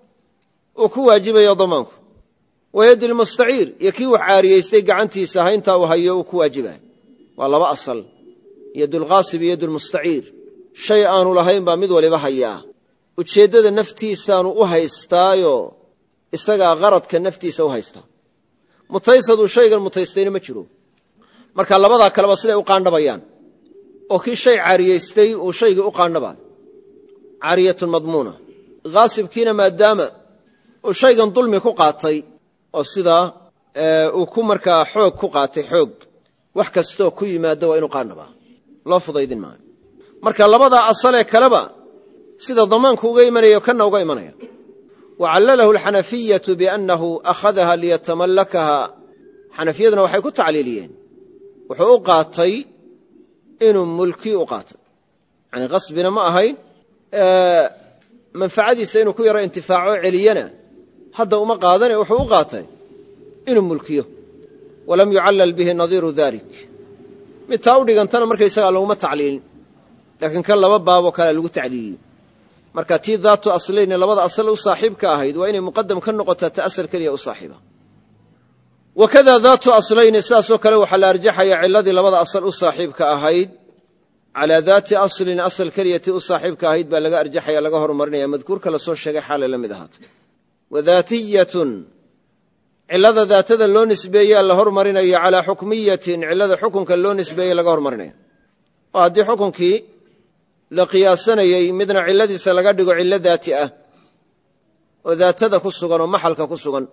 uu ku waajibayo damaanku wa yadi almustaciir iyo kii wax caariyaystay gacantiisa haynta uu hayo uu ku waajibayo waa laba asal yadulghaasib iyo yadulmustaciir shay aanu lahayn baa mid waliba hayaa ujeeddada naftiisaanu u haystaayo isagaa qaradka naftiisa u haystaa mutaysaduu shaygan mutaystayna ma jiro marka labadaa kaleba siday u qaandhabayaan oo kii shay caariyaystay uu shaygii u qaandhabaayo caariyatun madmuuna haasibkiina maadaama uu shaygan dulmi ku qaatay oo sidaa uu ku markaa xoog ku qaatay xoog wax kastoo ku yimaado waa inuu qaadnabaa loo fudaydin maayo marka labadaa asalee kaleba sida damaanku uga imanayo kanna uga imanaya wa callalahu alxanafiyatu biannahu akhadaha liyatamallakaha xanafiyaduna waxay ku tacliiliyeen wuxuu u qaatay inuu mulki u qaatay yani qasbina ma ahayn manfacadiisa inuu ku yaro intifaaco celiyana hadda uma qaadane wuxuu u qaatay inuu mulkiyo walam yucallal bihi nadiiru dalik mid taa u dhigantana markaysagaa laguma tacliilin laakiin kan laba baaboo kale lagu tacliiliyey marka tii daatu aslayne labada asal u saaxiibka ahayd waa inay muqadam ka noqotaa ta asal keliya u saaxiiba wakada daatu aslayni sidaasoo kale waxaa la arjaxaya ciladii labada asal u saaxiibka ahayd calaa daati aslin asal keliyati u saaxiibka ahayd baa laga arjaxaya laga horumarinaya madkuurka la soo sheegay xaalay la mid ahaatay wadaatiyatun cilada daatada loo nisbeeyaa la hormarinaya calaa xukmiyatin cilada xukunka loo nisbeeyey laga hormarinaya oo haddii xukunkii la qiyaasanayey midna ciladiisa laga dhigo cillo daati ah oo daatada ku sugan oo maxalka ku sugan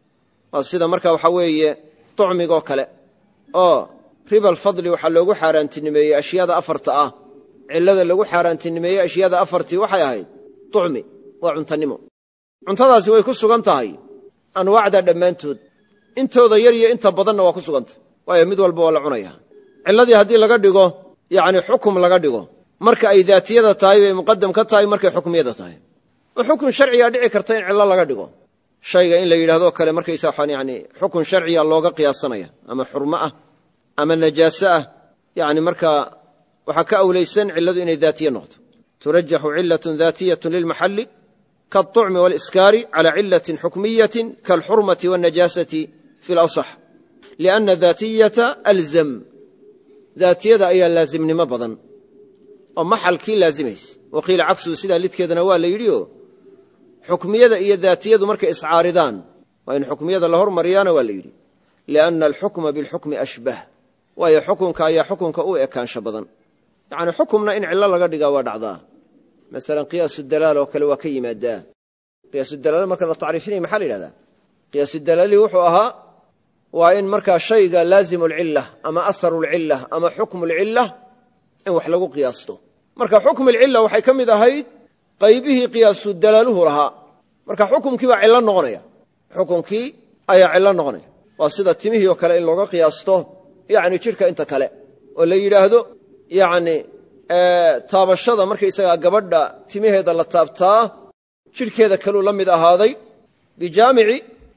waa sida marka waxaa weeye tucmigoo kale oo ribal fadli waxaa loogu xaaraantinimeeyey ashyaada afarta ah cillada lagu xaaraantinimeeyey ashyaada afartii waxay ahayd tucmi waa cuntanimo cuntadaasi way ku sugan tahay anwaacda dhammaantood intooda yar iyo inta badanna waa ku sugantah waayo mid walba waa la cunayaa cilladii haddii laga dhigo yacni xukum laga dhigo marka ay daatiyada tahay bay muqadam ka tahay markay xukmiyada tahay oo xukun sharcigaa dhici karta in cillo laga dhigo shayga in la yidhahdo kale markaysa waxaan yani xukun sharciya looga qiyaasanaya ama xurmo ah ama najaaso ah yani markaa waxaa ka awlaysan cilladu inay daatiye noqoto turajaxu cilatun daatiyatu lilmaxalli kaalطucmi waliskaari cala cilatin xukmiyatin kaalxurmati wاlnajaasati fi lawsax lianna daatiyata alzam daatiyada ayaa laazimnimo badan oo maxalkii laazimaysa waqiila cagsuhu sidaa lidkeedana waa la yidhi oo xukmiyada iyo daatiyadu markay iscaaridaan waa in xukmiyada la hormariyaana waa la yidhi lianna alxukma bilxukmi ashbah waayo xukunka ayaa xukunka u ekaansho badan yacni xukumna in cillo laga dhigaa waa dhacdaa masalan qiyaasudalaal oo kale waa ka yimaadaa qiyaasudalaal marka la tacriifinaya maxaa la yidhahdaa qiyaasudalaali wuxuu ahaa waa in markaa shayga laazimu alcilla ama aharu alcilla ama xukmu alcilla in wax lagu qiyaasto marka xukmu alcilla waxay ka mid ahayd qaybihii qiyaasudalaaluhu lahaa marka xukumkii baa cillo noqonaya xukunkii ayaa cillo noqonaya waa sida timihii oo kale in looga qiyaasto yacni jidhka inta kale oo la yidhaahdo yacni taabashada markaysagaa gabadha timaheeda la taabtaa jidhkeeda kaluu la mid ahaaday bijaamici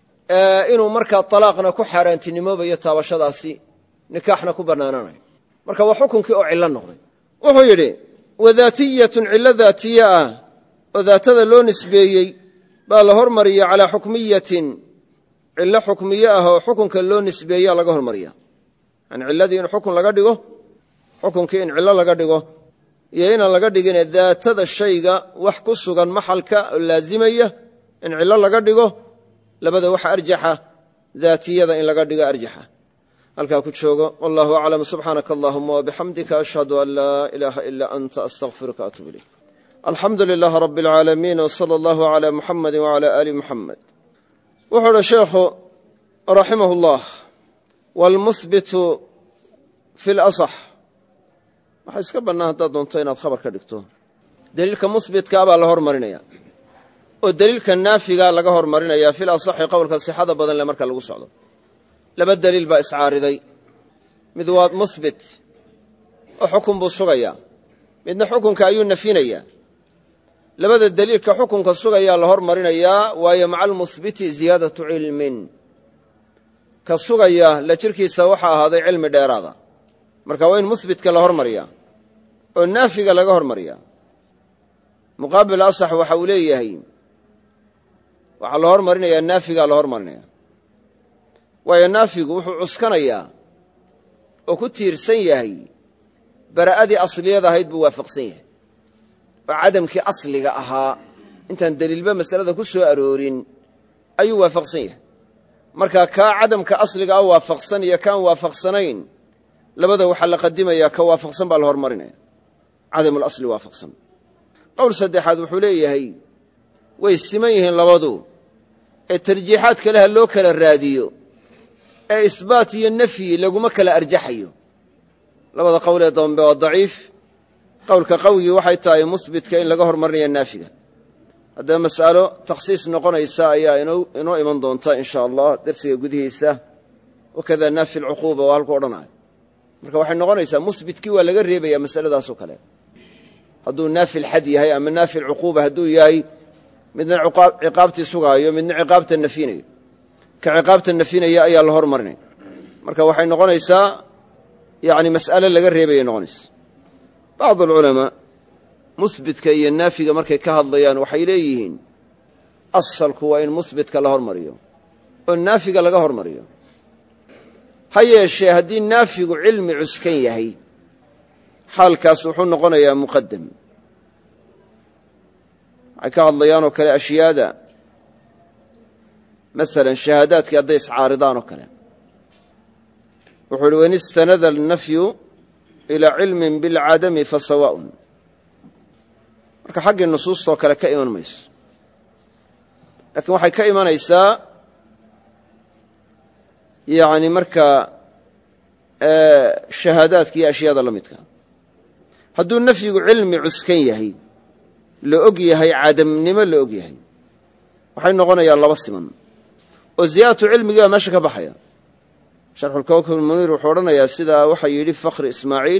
inuu markaa talaaqna ku xaaraantinimoobayo taabashadaasi nikaaxna ku bannaanaanayo marka waa xukunkii oo cillo noqday wuxuu yidhi wadaatiyatun cillo daatiye ah oo daatada loo nisbeeyey baa la hormariya calaa xukmiyatin cillo xukmiye ah oo xukunka loo nisbeeyaa laga hormariya yani cilladii in xukun laga dhigo xukunkii in cillo laga dhigo iyo inaan laga dhigine daatada shayga wax ku sugan maxalka oo laazimaya in cillo laga dhigo labada waxa arjaxa daatiyada in laga dhigo arjaxa halkaa ku joogo wallahu aclam subxaanaka allahuma wabixamdika ashhadu an laa ilaaha ilaa anta astaqfiruka atuub ilayk alxamdu lilaahi rabbi alcaalamiin wsala allahu calaa muxamadi wacala aali muxamed wuxuu uhi sheekhu raximah ullah waalmuhbitu fi lasax waxaa iska bannaan haddaad doonto inaad khabar ka dhigto deliilka muhbitkaa baa la hormarinaya oo deliilka naafigaa laga hormarinaya fil asaxi qowlka sixada badan le marka lagu socdo laba deliil baa iscaariday mid waa muhbit oo xukun buu sugayaa midna xukunka ayuu nafinayaa labada deliilka xukunka sugayaa la hormarinayaa waayo maca almuhbiti ziyaadatu cilmin ka sugaya la jirkiisa waxaa ahaaday cilmi dheeraada marka waa in muhbitka la hormariyaa oo naafiga laga hormariyaa muqaabil asax waxa uu leeyahay waxaa la hormarinayaa naafigaa la hormarinaya waayo naafigu wuxuu cuskanayaa oo ku tiirsan yahay bara'adii asliyada ahayd buu waafaqsan yahay oo cadamkii asliga ahaa intaan deliilba masalada ku soo aroorin ayuu waafaqsan yahay marka kaa cadamka asliga ah waafaqsan iyo kaan waafaqsanayn labada waxaa la qadimayaa ka waafaqsan baa la hormarinaya cadamulasli waafaqsan qowl saddexaad wuxuu leeyahay way siman yihiin labadu ee tarjiixaad kale ha loo kala raadiyo ee isbaat iyo nafyi laguma kala arjaxayo labada qowl ee dambe waa daciif qowlka qawigii waxay tahay musbitka in laga hormarinayo naafiga haddaba mas'alo takhsiis noqonaysa ayaa inoo iman doonta in sha allah darsiga gudihiisa wakada naafi alcuquuba waa halku odhanayo marka waxay noqonaysaa musbitkii waa laga reebaya masaladaasoo kale hadduu naafi alxad yahay ama naafi alcuquuba hadduu yahay midna ciqaabtii sugaayo midna ciqaabta nafinayo ka ciqaabta nafinaya ayaa la hormarinaya marka waxay noqonaysaa yani mas'alo laga reebaya noqonaysa bacd alculamaa musbitka iyo naafiga markay ka hadlayaan waxay leeyihiin asalku waa in musbitka la hormariyo oo naafiga laga hormariyo ha yeeshee haddii naafigu cilmi cuskan yahay xaalkaas wuxuu noqonayaa muqadam waxay ka hadlayaanoo kale ashyaada masalan shahaadaadkii hadday iscaaridaan oo kale wuxuu uhi wain istanada alnafyu ilaa cilmin bilcadami fa sawaaun marka xaggii nusuustoo kale ka iman mayso laakiin waxay ka imanaysaa yani markaa shahaadaadka iyo ashyaada la midka hadduu nafyigu cilmi cuskan yahay la og yahay cadamnimo la og yahay waxay noqonayaan laba siman oo ziyaadatu cilmigii baa meesha ka baxaya sharxulkawkab almuniir wuxuu odhanayaa sidaa waxaa yidhi fakhri ismaaciil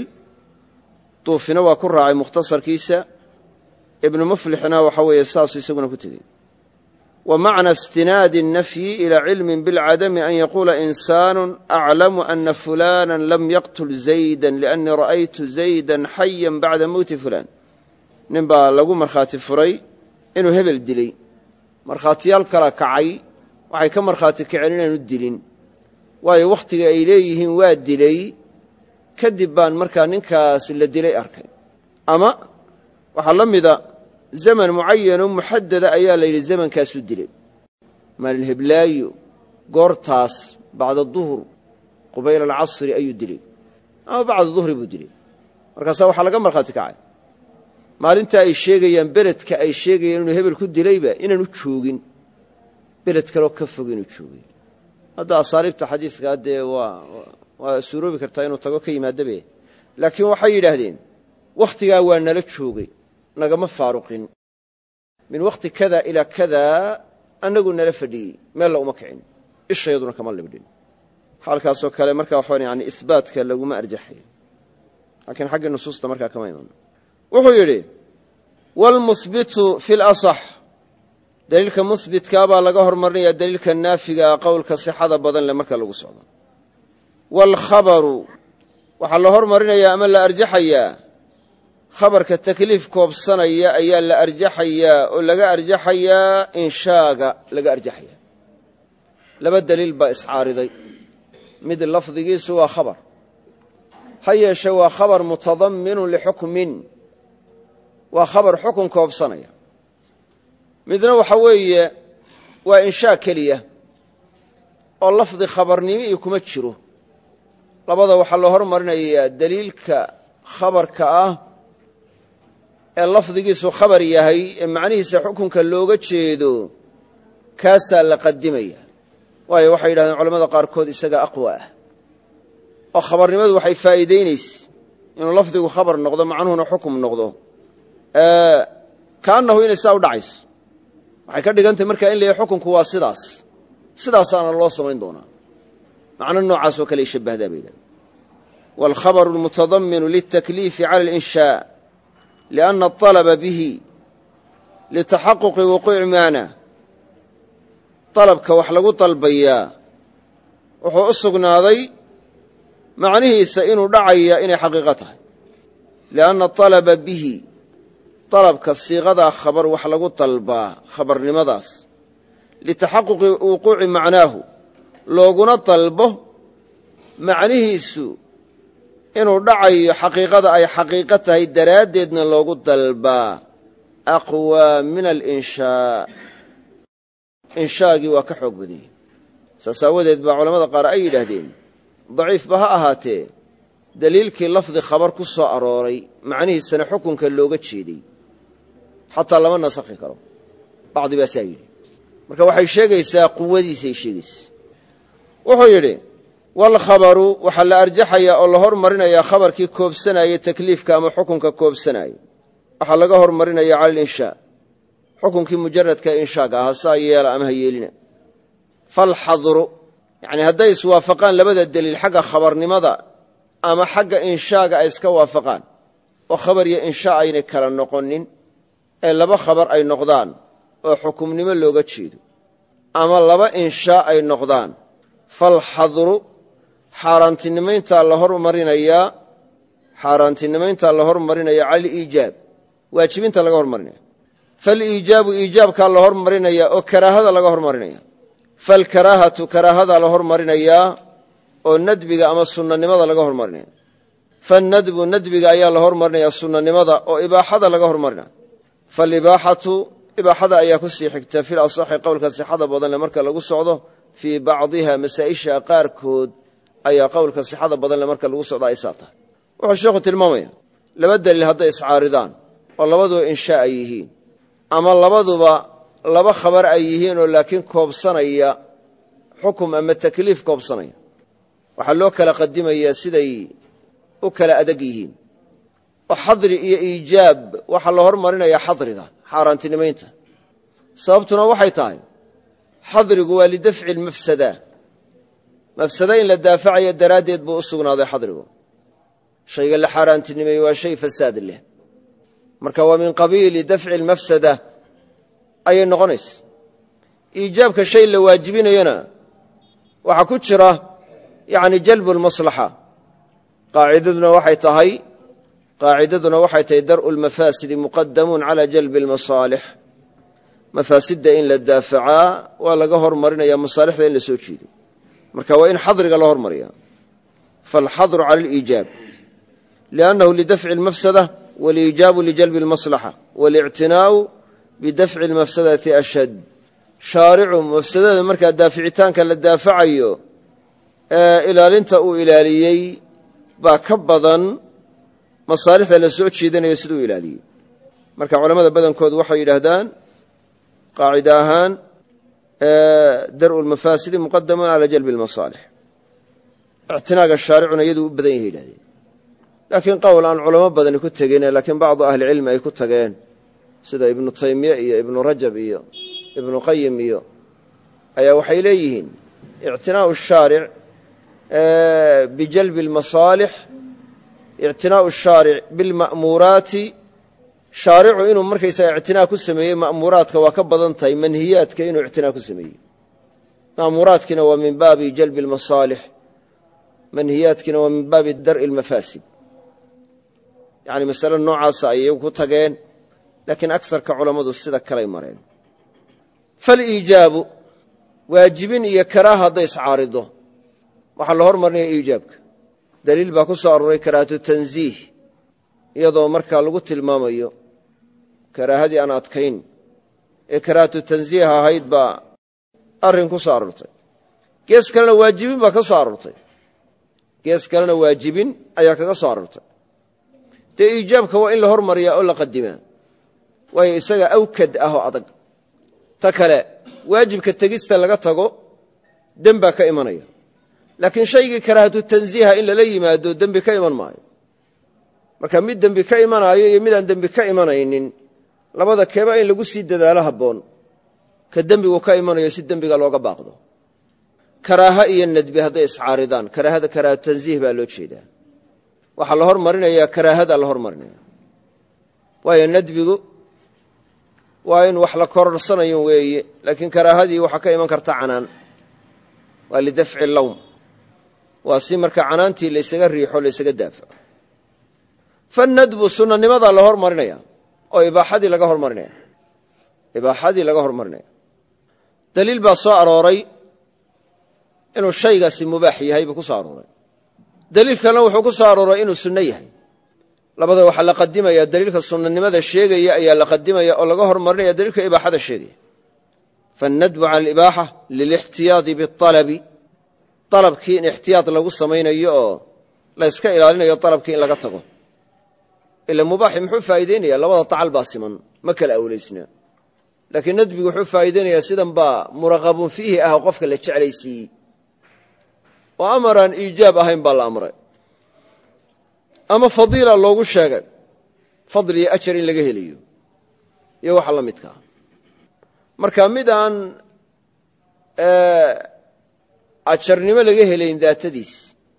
duufina waa ku raacay mukhtasarkiisa ibnu muflixna waxa weeye saasuu isaguna ku tegey wa macna istinaadi الnafyi ilى cilmin biاlcadami an yaquula insaanu aclamu ana fulana lam yaqtul zayda liannii ra'aytu zayda xayan bacda mowti fulan nin baa lagu markhaati furay inuu hebel dilay markhaatiyaal kala kacay waxay ka markhaati kaceen inaanu dilin waayo wakhtiga ay leeyihiin waa dilay kadib baan markaa ninkaas la dilay arkay ama waxaa la mida zaman mucayanoo muxadada ayaa la yidhi zamankaasuu dilay maalilheblaayo goortaas bacda duhur qubayla alcasri ayuu dilay ama bacda duhri buu dilay markaasaa waxaa laga markhaati kacay maalinta ay sheegayaan beledka ay sheegayaan inuu hebel ku dilayba inaanu joogin beled kaloo ka fog inuu joogay hadda asaaliibta xadiiska dee waa waa suuroobi kartaa inuu tago ka yimaadabe laakiin waxay yidhaahdeen wakhtigaa waa nala joogay nagama faaruqin min wakhti kada ilaa kada annagu nala fadhiyey meella uma kicin ishayaduna kama libdhin xaalkaasoo kale markaa waxaan yani isbaatka laguma arjaxayo laakiin xagga nusuusta markaa kama iman wuxuu yidhi waalmusbitu fi lasax daliilka musbitkaa baa laga hormarinaya daliilka naafiga qowlka sixada badan leh marka lagu socdo waalkhabaru waxaa la hormarinayaa ama la arjaxayaa khabarka takliif koobsanaya ayaa la arjaxayaa oo laga arjaxayaa inshaaga laga arjaxaya laba daliil baa iscaariday mid lafdigiisu waa khabar ha yeeshe waa khabar mutadamminun lixukmin waa khabar xukun koobsanaya midna waxa weeye waa inshaa keliya oo lafdi khabarnimo iyo kuma jiro labada waxaa loo hormarinayaa daliilka khabarka ah ee lafdigiisu khabar yahay ee macnihiisa xukunka looga jeedo kaasaa la qadimaya waayo waxay yidhahdeen culamada qaarkood isaga aqwa ah oo khabarnimadu waxay faa'iidaynaysa inuu lafdigu khabar noqdo macnuhuna xukum noqdo kaannahu inay saa u dhacayso waxay ka dhigantahy markaa in la yahay xukunku waa sidaas sidaasaana loo samayn doonaa macno noocaas oo kale ay shabbahdaa bay yidhahdeen waalkhabaru almutadamminu liltakliifi cala alinshaa lianna alaba bihi litaxaquqi wuquuci maana dalabka wax lagu dalbayaa wuxuu u sugnaaday macnihiisa inuu dhacaya inay xaqiiqo tahay lianna alaba bihi dalabka siiqadaa khabar wax lagu dalbaa khabarnimadaas litaxaquqi wuquuci macnaahu looguna dalbo macnihiisu inuu dhacayo xaqiiqada ay xaqiiqo tahay daraaddeedna loogu dalbaa aqwaa min alinshaa inshaagii waa ka xoog badiyey saas aawadeed baa culamada qaar ay yidhaahdeen daciifba ha ahaatee daliilkii lafdi khabar ku soo arooray macnihiisana xukunka looga jeeday xataa lama nasakhi karo bacdi baa saa yidhi marka waxay sheegaysaa quwadiisay sheegaysa wuxuu yidhi walkhabaru waxaa la arjaxayaa oo la hormarinayaa khabarkii koobsanayay takliifka ama xukunka koobsanayay waxaa laga hormarinaya cala alinshaa xukunkii mujaradka inshaaga ahaa saa yeela ama ha yeelina falxadru yacni hadday iswaafaqaan labada deliil xagga khabarnimada ama xagga inshaaga ay iska waafaqaan oo khabar iyo inshaa aynay kala noqonin ee laba khabar ay noqdaan oo xukumnimo looga jeedo ama laba inshaa ay noqdaan falxadru xaaraantinimayntaa la hormarinayaa xaaraantinimayntaa la hormarinaya cala aliijaab waajibinta laga hormarinaya faliijaabu iijaabkaa la hormarinaya oo karaahada laga hormarinaya falkaraahatu karaahada la hormarinayaa oo nadbiga ama sunnanimada laga hormarinaya falnadbu nadbiga ayaa la hormarinaya sunnanimada oo ibaaxada laga hormarinaya falibaaxatu ibaaxada ayaa ku sii xigta fil asaxi qowlka sixada badanle marka lagu socdo fii bacdiha masaa'isha qaarkood ayaa qowlka sixada badanle marka lagu socdo ay saa tahay wuxuu sheekhu tilmaamaya laba daliil hadday iscaaridaan oo labaduba inshaa ay yihiin ama labaduba laba khabar ay yihiin oo laakiin koobsanaya xukum ama takliif koobsanaya waxaa loo kala qadimayaa siday u kala adag yihiin oo xadri iyo iijaab waxaa la hormarinayaa xadriga xaaraantinimaynta sababtuna waxay tahay xadrigu waa lidafci lmafsada mafsada in la daafacayo daraaddeed buu u sugnaaday xadrigu shayga la xaaraantinimeeye waa shay fasaad leh marka waa min qabiili dafci almafsada ayay noqonaysa iijaabka shay la waajibinayana waxaa ku jira yani jalbu lmaslaxa qaacidaduna waxay tahay qaacidaduna waxay tahay dar'u lmafaasidi muqadamuun cala jalbi almasaalix mafaasidda in la daafacaa waa laga hormarinaya masaalixda in la soo jeedo marka waa in xadriga la hormariya falxadru cala aliijaab liannahu lidafci almafsada waliijaabu lijalbi almaslaxa walictinaa'u bidafci almafsadati ashad shaaricu mafsadada markaa daaficitaanka la daafacayo ee ilaalinta uu ilaaliyey baa ka badan masaalixda la soo jeedanayo siduu ilaaliyey marka culamada badankoodu waxay yidhaahdaan qaacida ahaan dar'u lmafaasidi muqadaman cala jalbi almasaalix ictinaaga shaaricuna iyaduu u badan yahay yidhahdeen laakiin qowl aan culamo badani ku tegin laakiin bacdu ahlicilmi ay ku tageen sida ibnu taymiye iyo ibnu rajab iyo ibnu qayim iyo ayaa waxay leeyihiin ictinaau shaaric bijalbi almasaalix ictinaau shaaric bilma'muuraati shaaricu inuu markaysaga ictinaa ku sameeyey ma'muuraadka waa ka badan tahay manhiyaadka inuu ictinaa ku sameeyey ma'muuraadkiina waa min baabi jalbi almasaalix manhiyaadkiina waa min baabi dar'i almafaasid yani masale noocaasa ay iyagu ku tageen laakiin agsarka culammadu sida kalay mareen faliijaabu waajibin iyo karaaha hadday iscaarido waxaa la hormarinaya iijaabka daliil baa ku soo arooray karaahatu tanziih iyadoo markaa lagu tilmaamayo karaahadii aan adkayn ee karaahatu tanziih ahayd baa arrin ku soo aroortay gees kalena waajibin baa ka soo aroortay gees kalena waajibin ayaa kaga soo aroortay dee iijaabka waa in la hormariyaa oo la qadimaa waayo isaga awkad ah oo adag ta kale waajibka tegista laga tago dem baa ka imanaya laakiin shaygii karaahatu tanziiha in lala yimaado dembi ka iman maayo marka mid dembi ka imanaayo iyo midaan dembi ka imanaynin labada keeba in lagu sii dadaalo habboon ka dembigu ka imanayo si dembiga looga baaqdo karaaha iyo nadbi hadday iscaaridaan karaahada karaahatu tanziih baa loo jeedaa waxaa la hormarinayaa karaahada la hormarinaya waayo nadbigu waa in wax la kororsanayo weeye laakiin karaahadii waxaa ka iman karta canaan waa lidafci lowm waa si marka canaantii laysaga riixo laysaga daafaco fanadbu sunanimadaa la hormarinaya oo ibaaxadii laga hormarinaya ibaaxadii laga hormarinaya daliil baa soo arooray inuu shaygaasi mubaax yahay buu ku soo arooray daliil kalena wuxuu ku soo arooray inuu sunno yahay labada waxaa la qadimaya daliilka sunnanimada sheegaya ayaa la qadimaya oo laga hormarinaya daliilka ibaaxada sheegaya fanadbu cala alibaaxa lilixtiyaadi bialabi alabkii in ixtiyaad lagu samaynayo oo la yska ilaalinayo alabkii in laga tago ila mubaaxi muxuu faa'iideynaya labada tacal baa siman ma kala awlaysna laakiin nadbigu wuxuu faa'iideynayaa sidan baa muraqabun fiihi ah oo qofka la jeclaysiiyey oo amaraan iijaab ahayn baa la amray ama fadiila loogu sheegay fadli iyo ajar in laga helayo iyo waxa la midkaa marka mid aan ajarnimo laga helayn daatadiis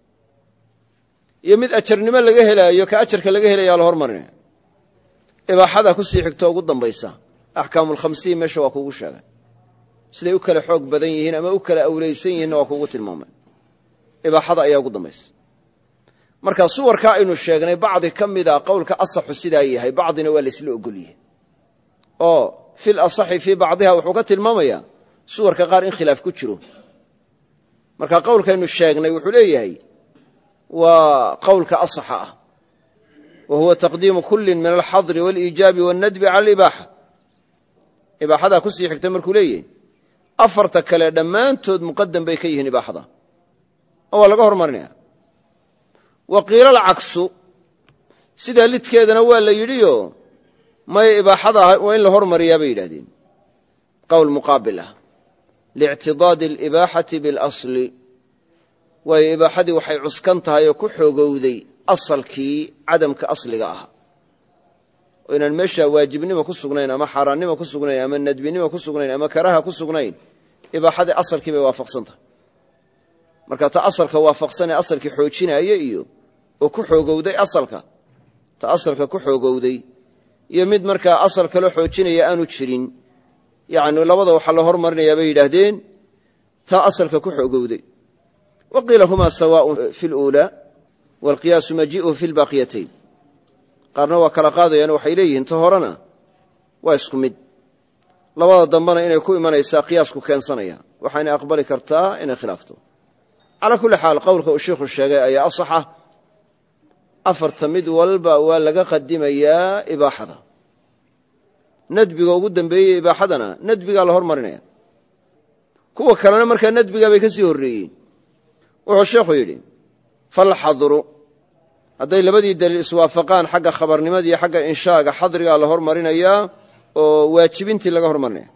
iyo mid ajarnimo laga helaayo ka ajarka laga helayaa la hormarinaya ibaaxada ku sii xigto ugu dambaysa axkaamulkhamsiin meesha waa kuugu sheegay siday u kala xoog badan yihiin ama u kala awlaysan yihiinna waa kuugu tilmaamay ibaaxada ayaa ugu dambaysa marka suwarkaa aynu sheegnay bacdi ka mida qowlka asaxu sidaa yahay bacdina waa laysla ogolyahay oo fil asaxi fii bacdiha wuxuu ka tilmaamayaa suwarka qaar in khilaaf ku jiro marka qowlkaynu sheegnay wuxuu leeyahay waa qowlka asaxa ah wa huwa taqdiimu kullin min alxadri waaliijaabi waannadbi cala alibaaxa ibaaxadaa ku sii xigta markuu leeyahay afarta kale dhammaantood muqadam bay ka yihiin ibaaxada oo waa laga hormarinaya wa qiila alcaksu sidaa lidkeedana waa la yidhiyo may ibaaxada waa in la hormariyaa bay yidhahdeen qowl muqaabil ah liictidaadi alibaaxati biاlasli waayo ibaaxadii waxay cuskan tahay oo ku xoogowday asalkii cadamka asliga ah oo inaan meesha waajibnimo ku sugnayn ama xaaraannimo ku sugnayn ama nadbinimo ku sugnayn ama karaha ku sugnayn ibaaxadii asalkii bay waafaqsan tahay marka ta asalka waafaqsanee asalkii xoojinaya iyo oo ku xoogowday asalka ta asalka ku xoogowday iyo mid markaa asal kaloo xoojinaya aanu jirin yacni labada waxaa la hormarinayaa bay yidhaahdeen taa asalka ku xoogowday wa qiila humaa sawaaءun fi اluulaa waalqiyaasu maji'uhu fi lbaaqiyatayn qaarna waa kala qaadayaan waxay leeyihiin ta horena waa isku mid labada dambena inay ku imanaysaa qiyaasku keensanaya waxayna aqbali kartaa inay khilaafto calaa kulli xaal qowlka uu sheikhu sheegay ayaa asaxa afarta mid walba waa laga qadimayaa ibaaxada nadbiga ugu dambeeyey ibaaxadana nadbigaa la hormarinaya kuwa kalena markaa nadbigaa bay ka sii horreeyeen wuxuu sheekhu yidhi falxadru hadday labadii daliil iswaafaqaan xagga khabarnimada iyo xagga inshaaga xadrigaa la hormarinayaa oo waajibintii laga hormarinaya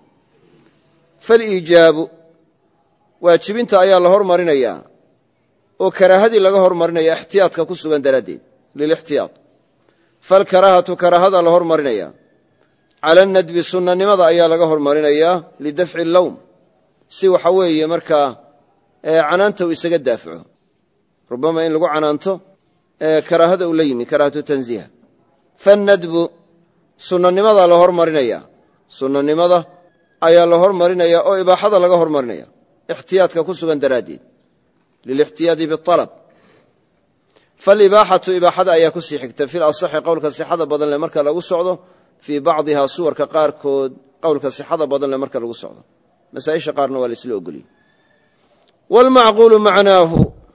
faliijaabu waajibinta ayaa la hormarinayaa oo karaahadii laga hormarinaya ixtiyaadka ku sugan daraaddeed lilixtiyaad falkaraahatu karaahada la hormarinaya cala nadbi sunnanimada ayaa laga hormarinayaa lidafci lowm si waxa weeye markaa canaanta uu isaga daafaco rubama in lagu canaanto karaahada uu la yimi karaahatu tanziiha fannadbu sunnanimada la hormarinaya sunnanimada ayaa la hormarinaya oo ibaaxada laga hormarinaya ixtiyaadka ku sugan daraaddeed lilixtiyaadi bialab falibaaxatu ibaaxada ayaa ku sii xigta fi lasaxi qowlka sixada badan le marka lagu socdo fii bacdihaa suwarka qaarkood qowlka sixada badan le marka lagu socdo masaa'isha qaarna waa la isla ogoliyey waalmacquulu macnaahu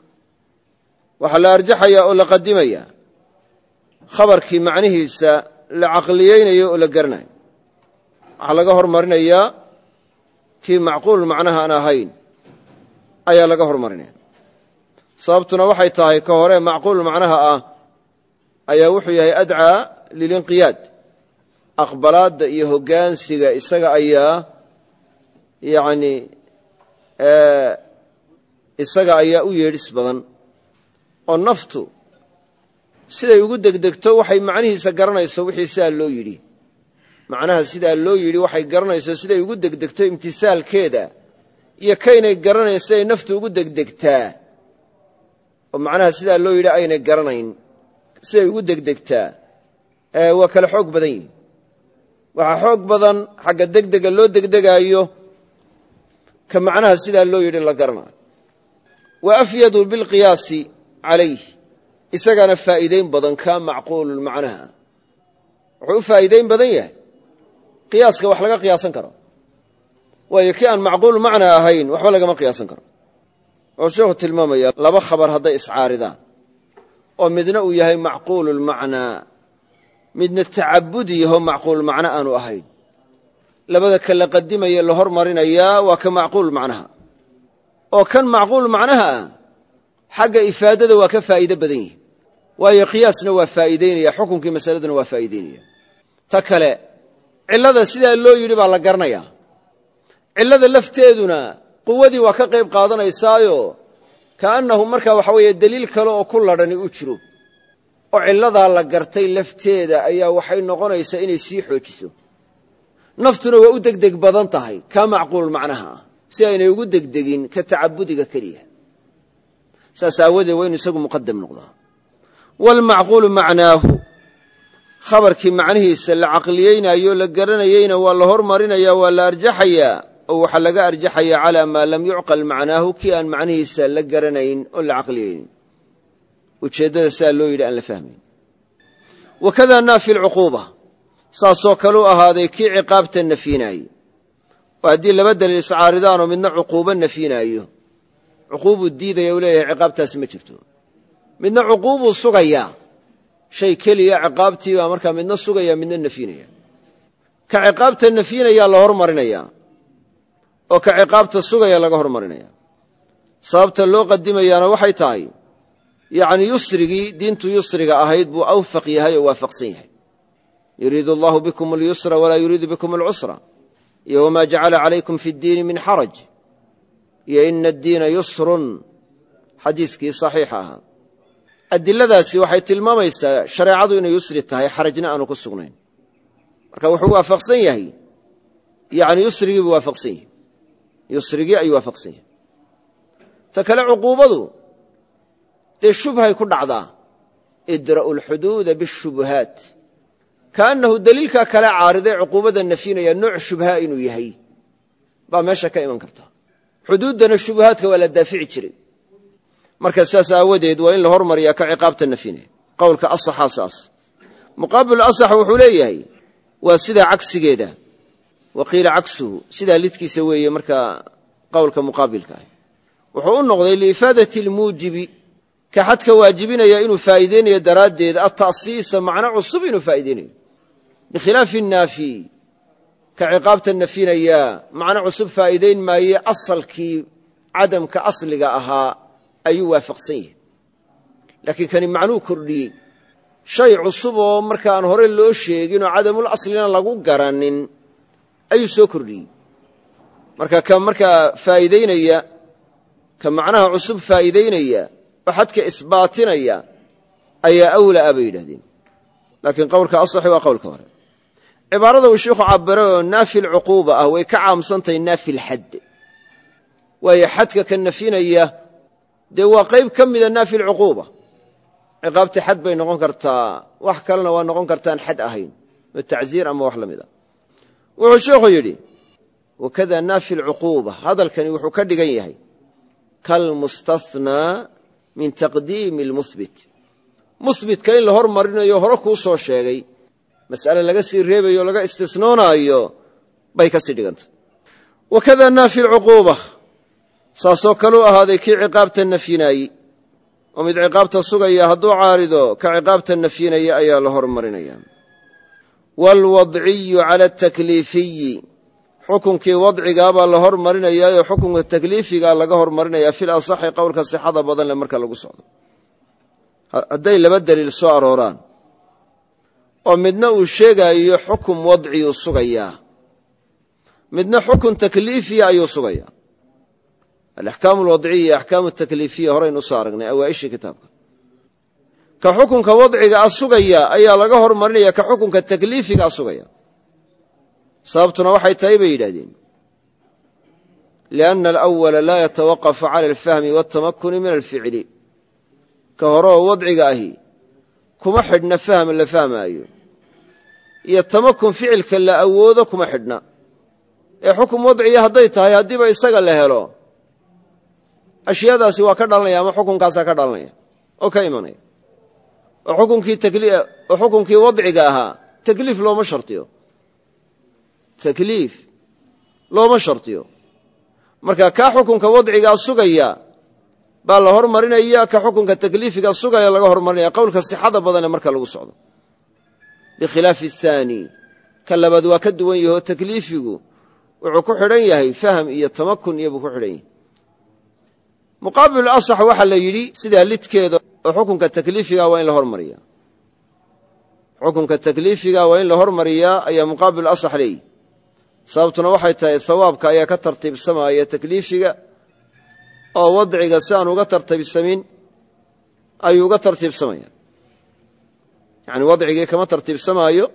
waxaa la arjaxaya oo la qadimaya khabarkii macnihiisa la caqliyeynayo oo la garanayo waxaa laga hormarinayaa kii macquul macnaha aan ahayn ayaa laga hormarinaya sababtuna waxay tahay ka hore macquul macnaha ah ayaa wuxuu yahay adcaa lilinqiyaad aqbalaadda iyo hoggaansiga isaga ayaa yacni isaga ayaa u yeedhis badan oo naftu siday ugu degdegto waxay macnihiisa garanayso wixii sidaa loo yidhi macnaha sidaa loo yidhi waxay garanayso siday ugu degdegto imtisaalkeeda iyo kaynay garanayso ay naftu ugu degdegtaa oo macnaha sidaa loo yidhi aynay garanayn siday ugu degdegtaa waa kala xoog badan yihin waxaa xoog badan xagga degdega loo degdegaayo ka macnaha sidaa loo yidhi la garanayo wa afyadu bilqiyaasi calayh isagana faa'iidayn badan kaa macquulul macnaha wuxuu u faa'iidayn badan yahay qiyaaska wax laga qiyaasan karo waayo kii aan macquul macna ahayn waxba lagama qiyaasan karo wuxuu sheekhu tilmaamaya laba khabar hadday iscaaridaan oo midna uu yahay macquululmacnaa midna tacabudi yaho macquul macno aanu ahayn labada ka la qadimaya la hormarinayaa waa ka macquul macnaha oo kan macquul macnaha ah xagga ifaadada waa ka faa'iido badan yihi waayo qiyaasna waa faa'iideynaya xukunkii masaladana waa faa'iideynaya ta kale cillada sidaa loo yidhi baa la garanayaa cillada lafteeduna quwadii waa ka qayb qaadanaysaayo kaannahu markaa waxa weeye deliil kale oo ku ladhani u jiro oo cilladaa la gartay lafteeda ayaa waxay noqonaysaa inay sii xoojiso naftuna waa u degdeg badan tahay kaa macquul macnaha ah si aynay ugu degdegin ka tacabudiga keliya saas aawadeed waa inu isagu muqadam noqdaa waalmacquulu macnaahu khabarkii macnihiisa la caqliyeynayo la garanayeyna waa la hormarinayaa waa la arjaxayaa oo waxaa laga arjaxaya calaa maa lam yucqal macnaahu kii aan macnihiisa la garanayn oo la caqliyeynin ujeeddada sidaa loo yidhi aan la fahmayn wakadaa naafi lcuquuba saasoo kaleu ahaaday kii ciqaabta nafyinaaye oo haddii laba daliil iscaaridaanoo midna cuquubo nafyinaayo cuquubuu diidaya u leeyahay ciqaabtaasi ma jirto midna cuquubuu sugayaa shay keliya ciqaabtii baa markaa midna sugaya midna nafyinaya ka ciqaabta nafyinayaa la hormarinayaa oo ka ciqaabta sugaya laga hormarinaya sababta loo qadimayaana waxay tahay yacni yusrigii diintu yusriga ahayd buu awfaq yahay oo waafaqsan yahay yuriidu allahu bikum alyusra walaa yuriidu bikum alcusra iyo wamaa jacala calaykum fi ddiini min xaraj iyo ina addiina yusrun xadiiskii saxiixa ahaa adiladaasi waxay tilmaamaysaa shareecadu inay yusri tahay xarajna aanu ku sugnayn marka wuxuu waafaqsan yahay yani yusrigii buu waafaqsan yahay yusrigii ayuu waafaqsan yahay ta kale cuquubadu dee shubhay ku dhacdaa idra'u lxuduuda bishubuhaat kaannahu daliilkaa kale caariday cuquubada nafyinaya nooc shubhaa inuu yahay baa meesha ka iman karta xuduuddana shubuhaadka waa la daafici jiray marka saas aawadeed waa in la hormariyaa ka ciqaabta nafyinaya qowlka asaxaa saas muqaabilu asax wuxuu leeyahay waa sidaa cagsigeeda wa qiila cagsuhu sidaa lidkiisa weeye markaa qowlka muqaabilka ah wuxuu u noqday liifaadati lmuujibi ka xadka waajibinaya inuu faa'iideynayo daraaddeed ata'siisa macno cusub inuu faa'iideynayo bikhilaafi naafi ka ciqaabta nafyinaya macno cusub faa'iideyn maaye asalkii cadamka asliga ahaa ayuu waafaqsan yahay laakiin kani macnuu kordhiyey shay cusub oo markaan hore loo sheeginoo cadamul aslina lagu garanin ayuu soo kordhiyey marka ka markaa faa'iideynaya ka macnaha cusub faa'iideynaya oo xadka isbaatinaya ayaa awlaa bay yidhahdeen laakiin qowlka asaxi waa qowlka hore cibaarada uu sheikhu cabiro oo naafi lcuquuba ah way ka caamsantahay naafi lxadd waayo xadka ka nafyinaya dee waa qayb ka mida naafi lcuquuba ciqaabtii xad bay noqon kartaa wax kalena waa noqon kartaan xad ahayn oo tacziir ama wax la mid a wuxuu sheikhu yidhi wakada naafi lcuquuba hadalkani wuxuu ka dhigan yahay kalmustathnaa min taqdiimi lmuhbit muhbitka in la hormarinayo hore kuu soo sheegay mas'ale laga sii reebayo o laga istisnoonaayo bay ka sii dhigantay wakada naafi lcuquuba saasoo kaluu ahaaday kii ciqaabta nafyinaaye oo mid ciqaabta sugaya hadduu caarido ka ciqaabta nafyinaya ayaa la hormarinaya waalwadciyu cala atakliifiyi xukunkii wadcigaabaa la hormarinayaayoo xukunka takliifigaa laga hormarinaya fil asaxi qowlka sixada badan le marka lagu socdo hadday laba daliil soo arooraan oo midna uu sheegaayo xukum wadciyuu sugayaa midna xukun takliifiya ayuu sugayaa alaxkaamu alwadciya iyo axkaamu takliifiya horaynu usoo aragnay awaa'ishii kitaabka ka xukunka wadciga a sugaya ayaa laga hormarinaya ka xukunka takliifiga a sugaya sababtuna waxay tahay bay yidhahdeen lianna alawala laa yatawaqafu cala alfahmi waatamakuni min alficli ka horeoo wadciga ahi kuma xidhna fahm la fahmaayo iyo tamakun ficilka la awoodo kuma xidhna ee xukum wadciya hadday tahay haddiiba isaga la helo ashyaadaasi waa ka dhalanaya ama xukunkaasaa ka dhalanaya oo ka imanaya oo xukunkii xukunkii wadciga ahaa takliif looma shartiyo takliif looma shartiyo marka kaa xukunka wadcigaa sugaya baa la hormarinaya ka xukunka takliifiga sugaya laga hormarinaya qowlka sixada badane marka lagu socdo bikhilaafi ahaani ka labaad waa ka duwan yaho takliifigu wuxuu ku xidhan yahay fahm iyo tamakun iyo buu ku xidhan yahay muqaabilu asax waxaa la yidhi sidaa lidkeeda oo xukunka takliifiga waa in la hormariya xukunka takliifiga waa in la hormariyaa ayaa muqaabil asax leeyihi sababtuna waxay tahay sawaabka ayaa ka tartiibsamaya takliifiga oo wadciga si aan uga tartiibsamin ayuu uga tartiibsamaya yani wadcigii kama tartiibsamaayo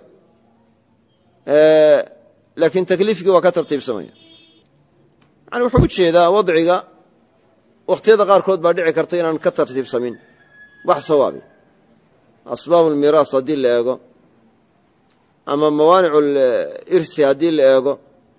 laakiin takliifigii waa ka tartiibsamaya yani wuxuu u jeedaa wadciga wakhtiyada qaarkood baa dhici karta inaan ka tartiibsamin wax sawaabi asbaab ulmiiraas haddii la eego ama mawaanic ulirsi haddii la eego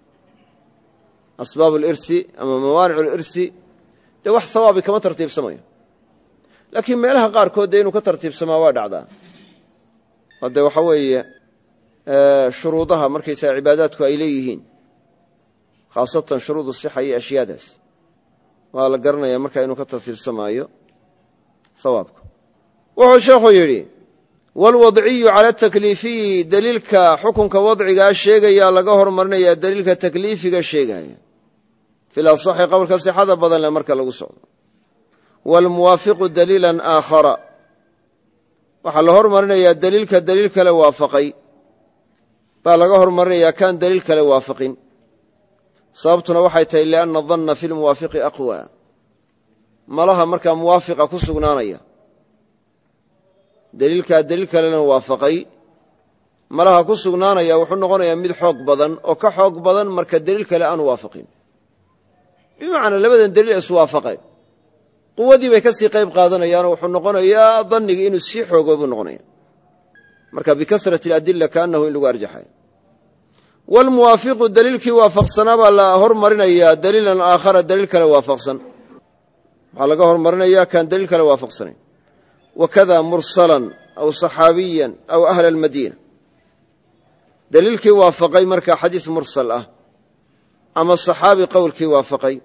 asbaab ulirsi ama mawaanic ulirsi dee wax sawaabi kama tartiibsamayo laakiin meelaha qaarkood dee inuu ka tartiibsamaa waa dhacdaa oo dee waxaa weeye shuruudaha markaysaga cibaadaadku ay leeyihiin khaasatan shuruudu sixa iyo ashyaadaas waa la garanaya markaa inuu ka tartiibsamaayo sawaabku wuxuu sheekhu yidhi waalwadciyu cala takliifiyi deliilka xukunka wadcigaa sheegayaa laga hormarinayaa deliilka takliifiga sheegaya fil asaxi qowlka sixada badan leh marka lagu socdo waalmuwaafiqu daliilan aakhara waxaa la hormarinayaa deliilka deliil kale waafaqay baa laga hormarinayaa kaan deliil kale waafaqin sababtuna waxay tahay lianna danna fi lmuwaafiqi aqwa malaha markaa muwaafiqa ku sugnaanaya deliilkaa deliil kalena waafaqay malaha ku sugnaanaya wuxuu noqonayaa mid xoog badan oo ka xoog badan marka deliil kale aanu waafaqin bimacnaa labadan deliil iswaafaqay quwadii bay ka sii qayb qaadanayaanoo wuxuu noqonayaa dannigii inuu sii xoogo buu noqonaya marka bikasrati aladilla kaannahu in lagu arjaxay waalmuwaafiqu deliilkii waafaqsanaa baa la hormarinayaa daliilan aakhara deliil kale waafaqsan waxaa laga hormarinayaa kaan deliil kale waafaqsanayn wakada mursalan aw saxaabiyan aw ahla almadiina deliilkii waafaqay markaa xadiis mursal ah ama saxaabi qowlkii waafaqay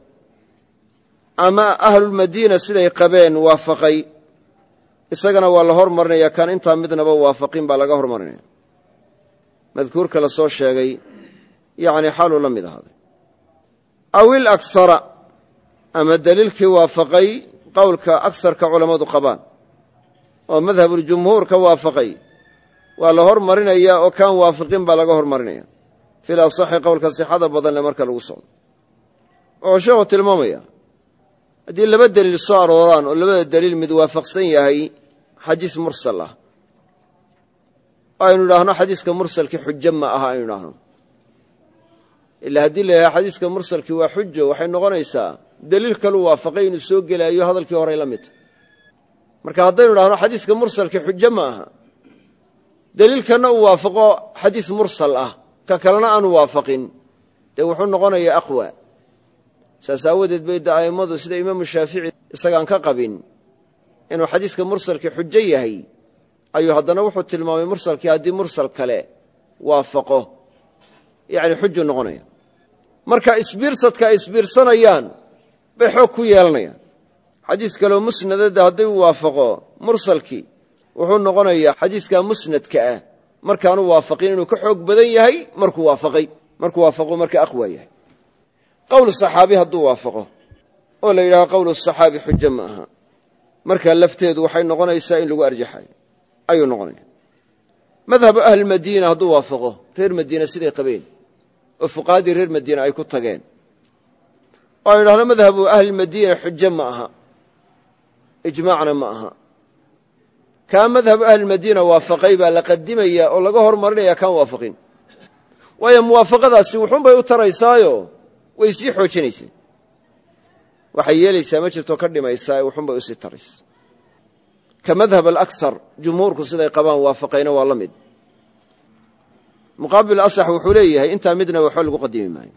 ama ahlulmadiina siday qabeen waafaqay isagana waa la hormarinaya kaan intaa midnaba waafaqin baa laga hormarinaya madkuurka la soo sheegay yacni xaaluu la mid ahaaday aw ilaksara ama deliilkii waafaqay qowlka agsarka culammadu qabaan oo madhabuljumhuur ka waafaqay waa la hormarinayaa oo kaan waafiqin baa laga hormarinaya fil asaxi qowlka sixada badan le marka lagu socdo wuxuu sheekhu tilmaamaya haddii laba deliil soo arooraan oo labada deliil mid waafaqsan yahay xadiis mursal ah aynu idhaahno xadiiska mursalkii xujo ma aha aynu idhaahno ilaa haddii la yahay xadiiska mursalkii waa xujo waxay noqonaysaa deliil kaluu waafaqay inuu soo gelaayo hadalkii horey la midta marka haddaynu idhahno xadiiska mursalkii xujo ma aha deliilkanna uu waafaqo xadiis mursal ah ka kalena aanu waafaqin dee wuxuu noqonayaa aqwa saas aawadeed bay da a'immadu sida imaamu shaafici isagaan ka qabin inuu xadiiska mursalkii xujo yahay ayuu haddana wuxuu tilmaamay mursalkii haddii mursal kale waafaqo yacni xuju noqonaya marka isbiirsadka ay isbiirsanayaan bay xoog ku yeelanayaan xadiis kaleo musnadada haddii uu waafaqo mursalkii wuxuu noqonayaa xadiiskaa musnadka ah markaanu waafaqin inuu ka xoog badan yahay markuu waafaqay markuu waafaqo marka aqwa yahay qowl saxaabi hadduu waafaqo oo la yidhaho qowlu saxaabi xujo ma aha markaa lafteedu waxay noqonaysaa in lagu arjaxayo ayuu noqonaya madhabu ahlilmadiina hadduu waafaqo reer madiina siday qabeen oo fuqahadii reer madiina ay ku tageen oo aynu idhahno madhabu ahlilmadiina xujo ma aha ijmaacna ma aha kaa madhabu ahlilmadiina waafaqay baa la qadimaya oo laga hormarinaya kaan waafaqin waayo muwaafaqadaasi wuxuunbay u taraysaayo way sii xoojinaysaa waxay yeelaysaa ma jirto ka dhimaysaa wuxuunbay u sii taraysa ka madhab alaksar jumhuurku siday qabaan waafaqayna waa la mid muqaabil asax wuxuu leeyahay intaa midna waxba lagu qadimi maayo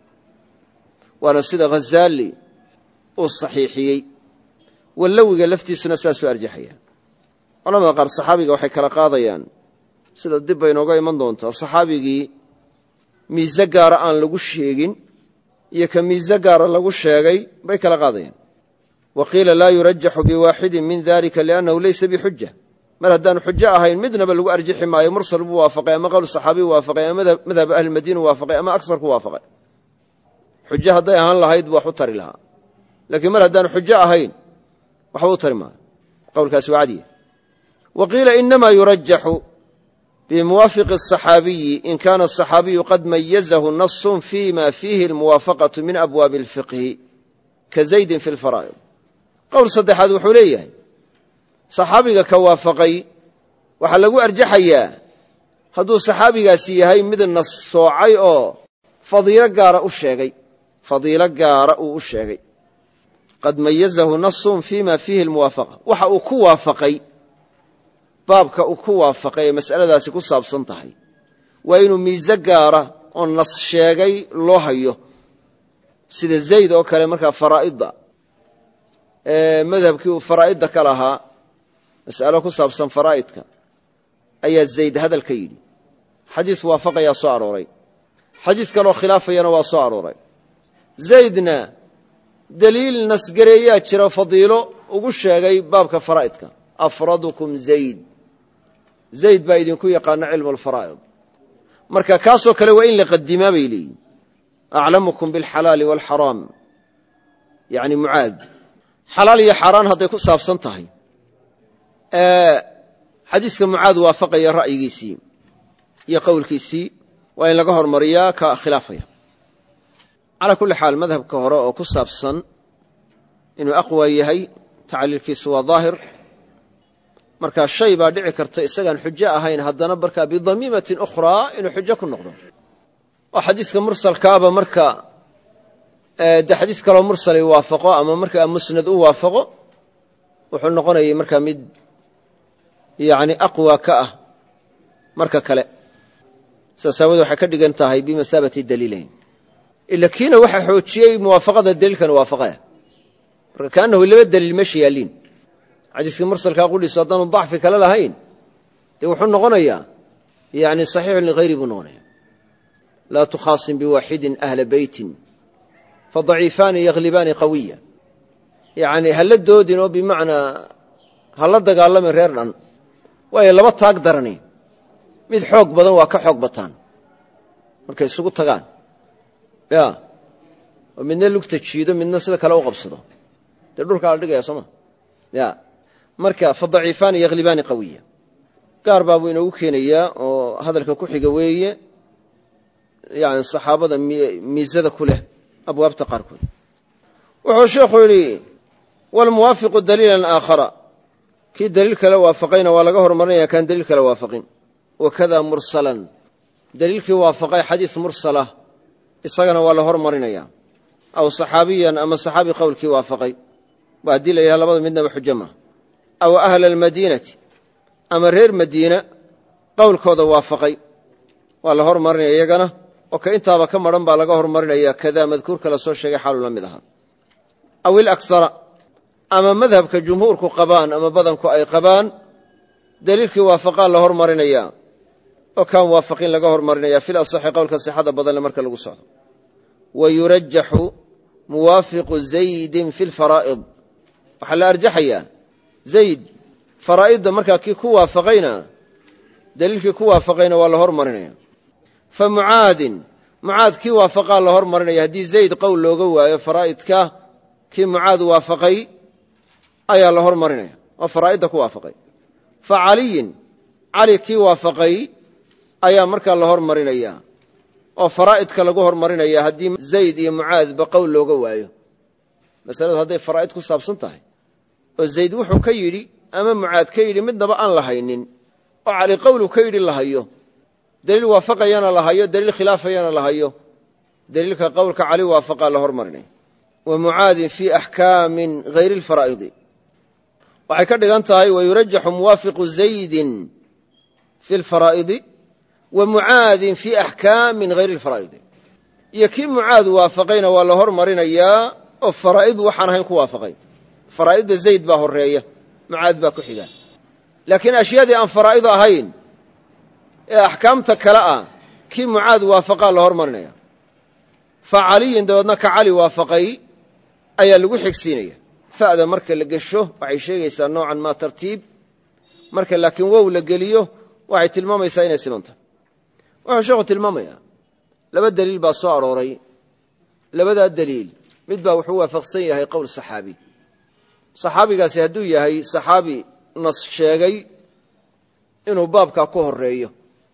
waana sida ghazaali uu saxiixiyey wallawiga laftiisuna saasuu arjaxaya culamada qaar saxaabiga waxay kala qaadayaan sida dib bay inooga iman doontaa saxaabigii miise gaara aan lagu sheegin iyo ka miise gaara lagu sheegay bay kala qaadayaan wa qiila laa yurajaxu biwaaxidin min dalika liannahu laysa bixuja mar haddaanu xujo ahayn midnaba lagu arjixi maayo mursal buu waafaqay ama qowl saxaabi waafaqay ama madhab ahlilmadiina waafaqay ama aksarku waafaqay xujo hadday ahaan lahayd bu wax u tari lahaa laakiin mar haddaanu xujo ahayn waxba u tari maayo qowlkaasi waa cadiya wa qiila inamaa yurajaxu بموافق الصحابي إن كان الصحابي قد ميزه نص فيما فيه الموافقة من أبواب الفقه كزيد في الفرائض. قول صدحاد وحوليه صحابي كوافقي وحلقوا أرجحيا هدو صحابي سيهي مدن نص صوعي أو فضيلة قارئ الشيغي فضيلة قارئ الشيغي قد ميزه نص فيما فيه الموافقة وحا أكو وافقي بابك أكو وافقي مسألة داسي كو سابسان تحي وإنو ميزة قارئ ونص الشيغي لوهيو سيد الزيد أو كلمة فرائضة اه مذهبك فرائضة كلها مسألة كو سابسان فرائضك أي الزيد هذا الكيدي حديث وافق يا صاروري حديث كانوا خلافة ينوى صاروري زيدنا دليل نسقريات شرا فضيله وقش يا بابك فرائضك أفرادكم زيد زيد بايدين كو يقان علم الفرائض مركا كاسو كلوين لقدما بيلي أعلمكم بالحلال والحرام يعني معاذ حلال يا حرام هذا يكون صابسان تهي آه حديث معاذ وافق يا رأي كيسي يا قول كيسي وإن لقهر مريا كخلافية على كل حال مذهب كهراء وكصابسا إنه أقوى يهي تعليل كيس وظاهر مركا الشيء بعد عكرت إسجان حجاء هين هذا نبرك بضميمة أخرى إنه حجاك النقض وحديث مرسل كابا مركا ده حديث كلام مرسل يوافقه أما مركا مسند وافقه وحنا نقول مركا مد يعني أقوى كأه مركا كلا سأساوده حكدي جنتهاي بمثابة الدليلين إلا كينا وحى حوتشي موافقة الدليل كان وافقه كأنه اللي بدل المشي يلين حديث مرسل كأقول لي صدام الضعف كلا لهين وحنا نقول يعني صحيح لغير بنونه لا تخاصم بواحد أهل بيت فضعيفان يغلبان قوية يعني هل الدودين بمعنى هل الدقاء الله من ريرنا وهي لما تقدرني مid xoog badan waa ka xoog bataan markay isugu tagaan ya oo midna lugta jiido midna sida kale u qabsado de dhulka la dhigaya soma ya marka fadhifaan yaglibaan qawiya gaar baabu inuu keenaya oo hadalka ku xiga weeye yaani saxaabada miisada kule abwaabta qarkood wuxuu sheekhu yiri wal muwaafiq dalilan aakhara ki dalil kale waafaqayna waa laga hormarinaya kan dalil kale waafaqin وكذا مرسلا دليل كي وافقي حديث مرسله isagana waa la hormarinaya aw saxaabiyan ama saxaabi qowlkii waafaqay waa dilaya labada midna xujama aw ahla almadinati ama reer madiina qowlkooda waafaqay waa la hormarinaya iyagana oo ka intaaba ka maran baa laga hormarinaya kada madkuurka la soo sheegay xaal la mid ah aw il aksara ama madhabka jumhuurku qabaan ama badanku ay qabaan daliilkii waafaqa la hormarinaya وكان وافقين لغا هرمرنيا في الاصح قولك صحه بدل marka lagu socdo ويرجح موافق زيد في الفرائض وحل ارجحيا زيد فرائض marka ki ku waafaqayna dalilkii ku waafaqayna waa la hormarinaya فمعاد معاد ki waafaqa la hormarinaya hadii زيد qowl looga waayo faraa'idka ki معاد waafaqay ayaa la hormarinaya oo faraa'ida ku waafaqay فعلي علي ki waafaqay ayaa marka la hormarinaya oo faraa'idka lagu hormarinaya hadii zayd iyo muaad ba qowl looga waayo masaladu haday faraa'id ku saabsan tahay oo zayd wuxuu ka yiri ama muaad ka yiri midnaba aan la haynin oo cali qowl ka yiri la hayo dalil waafaqayana la hayo dalil khilaafayana la hayo dalilka qowlka cali waafaqa la hormarinay wa muaad fi ahkaam ghayr al faraa'id waxay ka dhigan tahay way yurajjahu muwaafiqu zayd fi al faraa'id ومعاذ في أحكام غير الفرائض يكي معاذ وافقين ولا هرمرينيا أو فرائض وحنا هين كوافقين فرائض زيد باه الرئية معاذ باكو حدا لكن أشياء دي أن فرائض هين أحكام تكلاء كي معاذ وافقا لهرمرينيا فعلي دودنا كعلي وافقي أي اللي حكسينيا فهذا مركز لقشه وعي شيء يسأل نوعا ما ترتيب مركز لكن وو لقليه وعي تلمام يسألين سمنته wuxuu sheekhu tilmaamaya laba daliil baa soo arooray labada daliil mid baa wuxuu waafaqsan yahay qowl saxaabi saxaabigaasi haduu yahay saxaabi nas sheegay inuu baabka ku horeeyo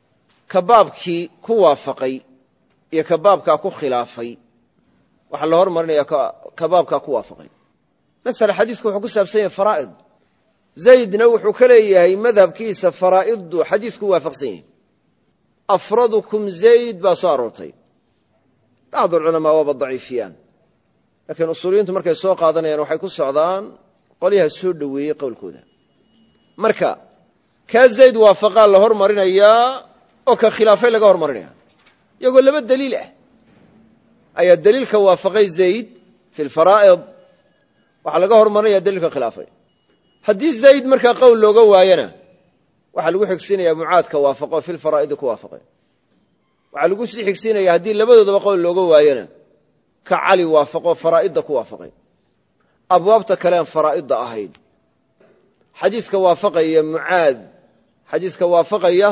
ka baabkii ku waafaqay iyo ka baabkaa ku khilaafay waxaa la hormarinayaa ka baabkaa ku waafaqay masala xadiisku wuxuu ku saabsan yahay faraa'id zaydna wuxuu ka leeyahay madhabkiisa faraa'iddu xadiisku waafaqsan yahay afradukum zayd baa soo aroortay bacdu alculamaa waaba daciifiyaan laakiin usuuliyiintu markay soo qaadanayaan waxay ku socdaan qolyaha soo dhoweeyey qowlkooda marka kaa zayd waafaqaa la hormarinayaa oo ka khilaafay laga hormarinaya iyagoo laba daliil ah ayaa daliilka waafaqay zayd fi lfaraa'id waxaa laga hormarinaya daliilka khilaafay haddii zayd markaa qowl looga waayana waxaa lagu xigsiinayaa mucaadka waafaqo fi lfaraa'idi ku waafaqay waxaa lagu sii xigsiinaya haddii labadoodaba qowl looga waayana ka cali waafaqo faraa'idda ku waafaqay abwaabta kalean faraa'idda ahayd xadiiska waafaqaya mucaad xadiiska waafaqaya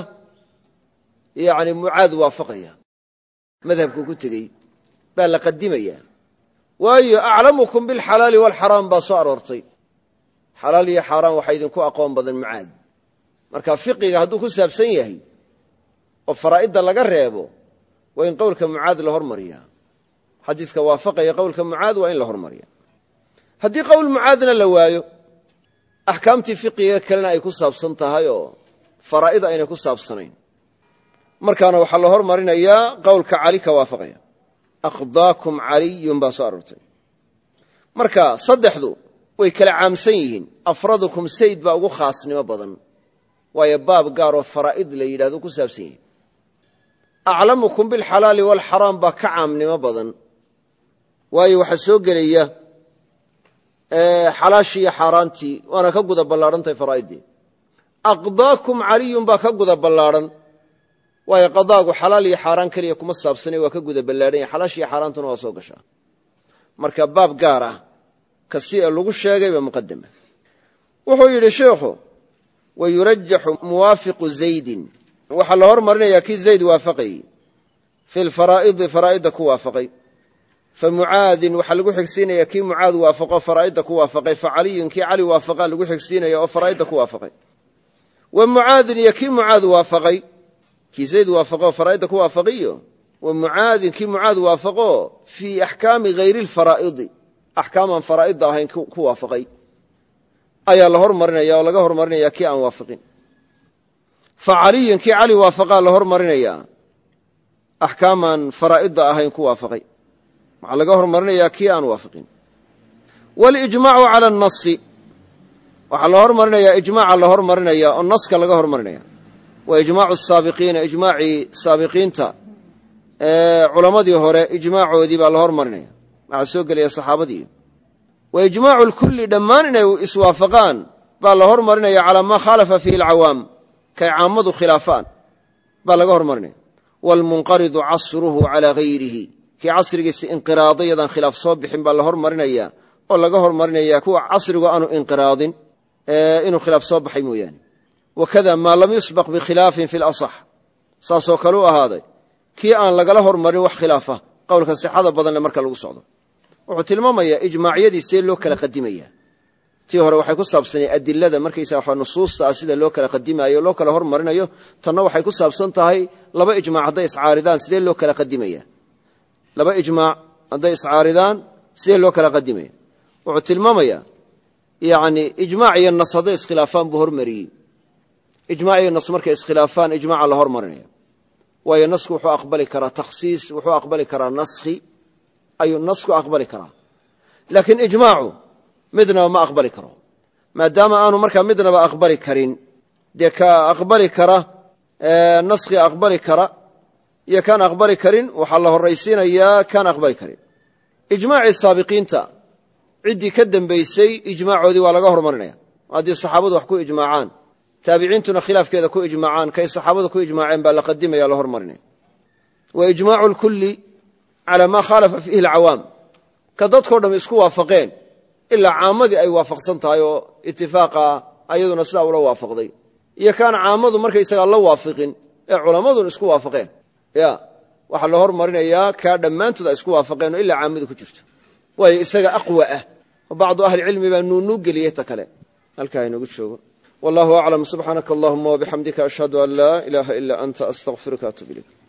yani mucaad waafaqaya madhabkuu ku tegey baa la qadimaya waayo aclamukum bilxalaali waalxaraam baa soo aroortay xalaal iyo xaaraan waxaa idinku aqoon badan mucaad marka fiqiga hadduu ku saabsan yahay oo faraa'idda laga reebo waa in qowlka mucaad la hormariya xadiiska waafaqaya qowlka mucaad waa in la hormariya haddii qowl mucaadna la waayo axkaamtii fiqiga kalena ay ku saabsan tahay oo faraa'id aynay ku saabsanayn markaana waxaa la hormarinayaa qowlka cali ka waafaqaya aqdaakum caliyun baa soo aroortay marka saddexdu way kala caamsan yihiin afradukum sayd baa ugu khaasnimo badan waayo baab gaar oo faraa'id la yidhahdo ku saabsan yihin aclamukum bilxalaali waalxaraam baa ka caamnimo badan waayo waxaa soo gelaya xalaashii iyo xaaraantii waana ka guda ballaadhantahay faraa'iddii aqdaakum caliyun baa ka guda ballaadhan waayo qadaagu xalaal iyo xaaraan keliya kuma saabsanay waa ka guda ballaadhan yahay xalaashii iyo xaaraantuna waa soo gashaa marka baab gaar ah ka si lagu sheegay baa muqadama wuxuu yidhi sheikhu wayurajaxu muwaafiqu zaydin waxaa la hormarinayaa kii zayd waafaqayey fi lfaraa'idi faraa'idda ku waafaqay famucaadin waxaa lagu xigsiinaya kii mucaad waafaqo faraa'idda ku waafaqay facaliyun kii cali waafaqaa lagu xigsiinaya oo faraa'idda ku waafaqay wa mucaadin iyo kii mucaad waafaqay kii zayd waafaqo faraa'idda ku waafaqiyo wa mucaadin kii mucaad waafaqo fii axkaami hayri lfaraa'idi axkaamaan faraa'idda ahayn ku waafaqay ayaa la hormarinaya oo laga hormarinaya kii aan waafaqin facaliyun kii cali waafaqaa la hormarinaya axkaamaan faraa'idda ahayn ku waafaqay waxaa laga hormarinayaa kii aan waafaqin walijmaacu cala annasi waxaa la hormarinayaa ijmaaca la hormarinaya oo naska laga hormarinaya waa ijmaacu saabiqiina ijmaacii saabiqiinta ee culammadii hore ijmaacoodii baa la hormarinaya waxaa soo gelaya saxaabadii wa ijmaacu lkulli dhammaan inay iswaafaqaan baa la hormarinaya calaa maa khaalafa fiihi alcawaam kay caammadu khilaafaan baa laga hormarinaya waalmunqaridu casruhu calaa hayrihi kii casrigiisi inqiraaday yadaan khilaaf soo bixin baa la hormarinaya oo laga hormarinaya kuwa casrigu aanu inqiraadin inuu khilaaf soo baxay mooyaane wakada maa lam yusbaq bikhilaafin fi lasax saasoo kale u ahaaday kii aan lagala hormarin wax khilaafa qowlka sixada badanle marka lagu socdo wuxuu tilmaamayaa ijmaacyadii see loo kala qadimaya tii hore waxay ku saabsanay adilada markaysaa wa nusuusta ah sida loo kala qadimayo loo kala hormarinayo tanna waxay ku saabsan tahay laba ijmaac hadday iscaaridaan sidee loo kala qadimaya laba ijmaac hadday iscaaridaan sidee loo kala qadimaya wuxuu tilmaamayaa yani ijmaac iyo nas hadday iskhilaafaan buu hormariyey ijmaac iyo nas markay iskhilaafaan ijmaaca la hormarinaya waayo nasku wuxuu aqbali karaa takhsiis wuxuu aqbali karaa naskhi ayuu nasku aqbali karaa laakiin ijmaacu midnaba ma aqbali karo maadaama aanu markaa midnaba aqbali karin dee ka aqbali kara naskhi aqbali kara iyo kaan aqbali karin waxaa la horaysiinayaa kaan aqbali karin ijmaacii saabiqiinta ciddii ka dambaysay ijmaacoodii waa laga hormarinaya haddii saxaabadu wax ku ijmaacaan taabiciintuna khilaafkeeda ku ijmaacaan kay saxaabadu ku ijmaaceen baa la qadimaya la hormarinaya wa ijmaacu lkulli calaa maa khaalafa fiihi alcawaam ka dadkao dham isku waafaqeen ilaa caamadii ay waafaqsan tahay oo itifaaqa ayaduna sidaa ula waafaqday iyo kaan caamadu markaysagaa la waafiqin ee culammaduna isku waafaqeen ya waxaa la hormarinayaa kaa dhammaantood ay isku waafaqeen oo ilaa caamadu ku jirto waayo isaga aqwa ah oo bacdu ahlicilmi baa nuunuu geliyey ta kale halkaa inoogu joogo wallahu aclam subxaanaka allahuma wabixamdika ashhadu an laa ilaaha ilaa anta astaqfiruka atub ilayk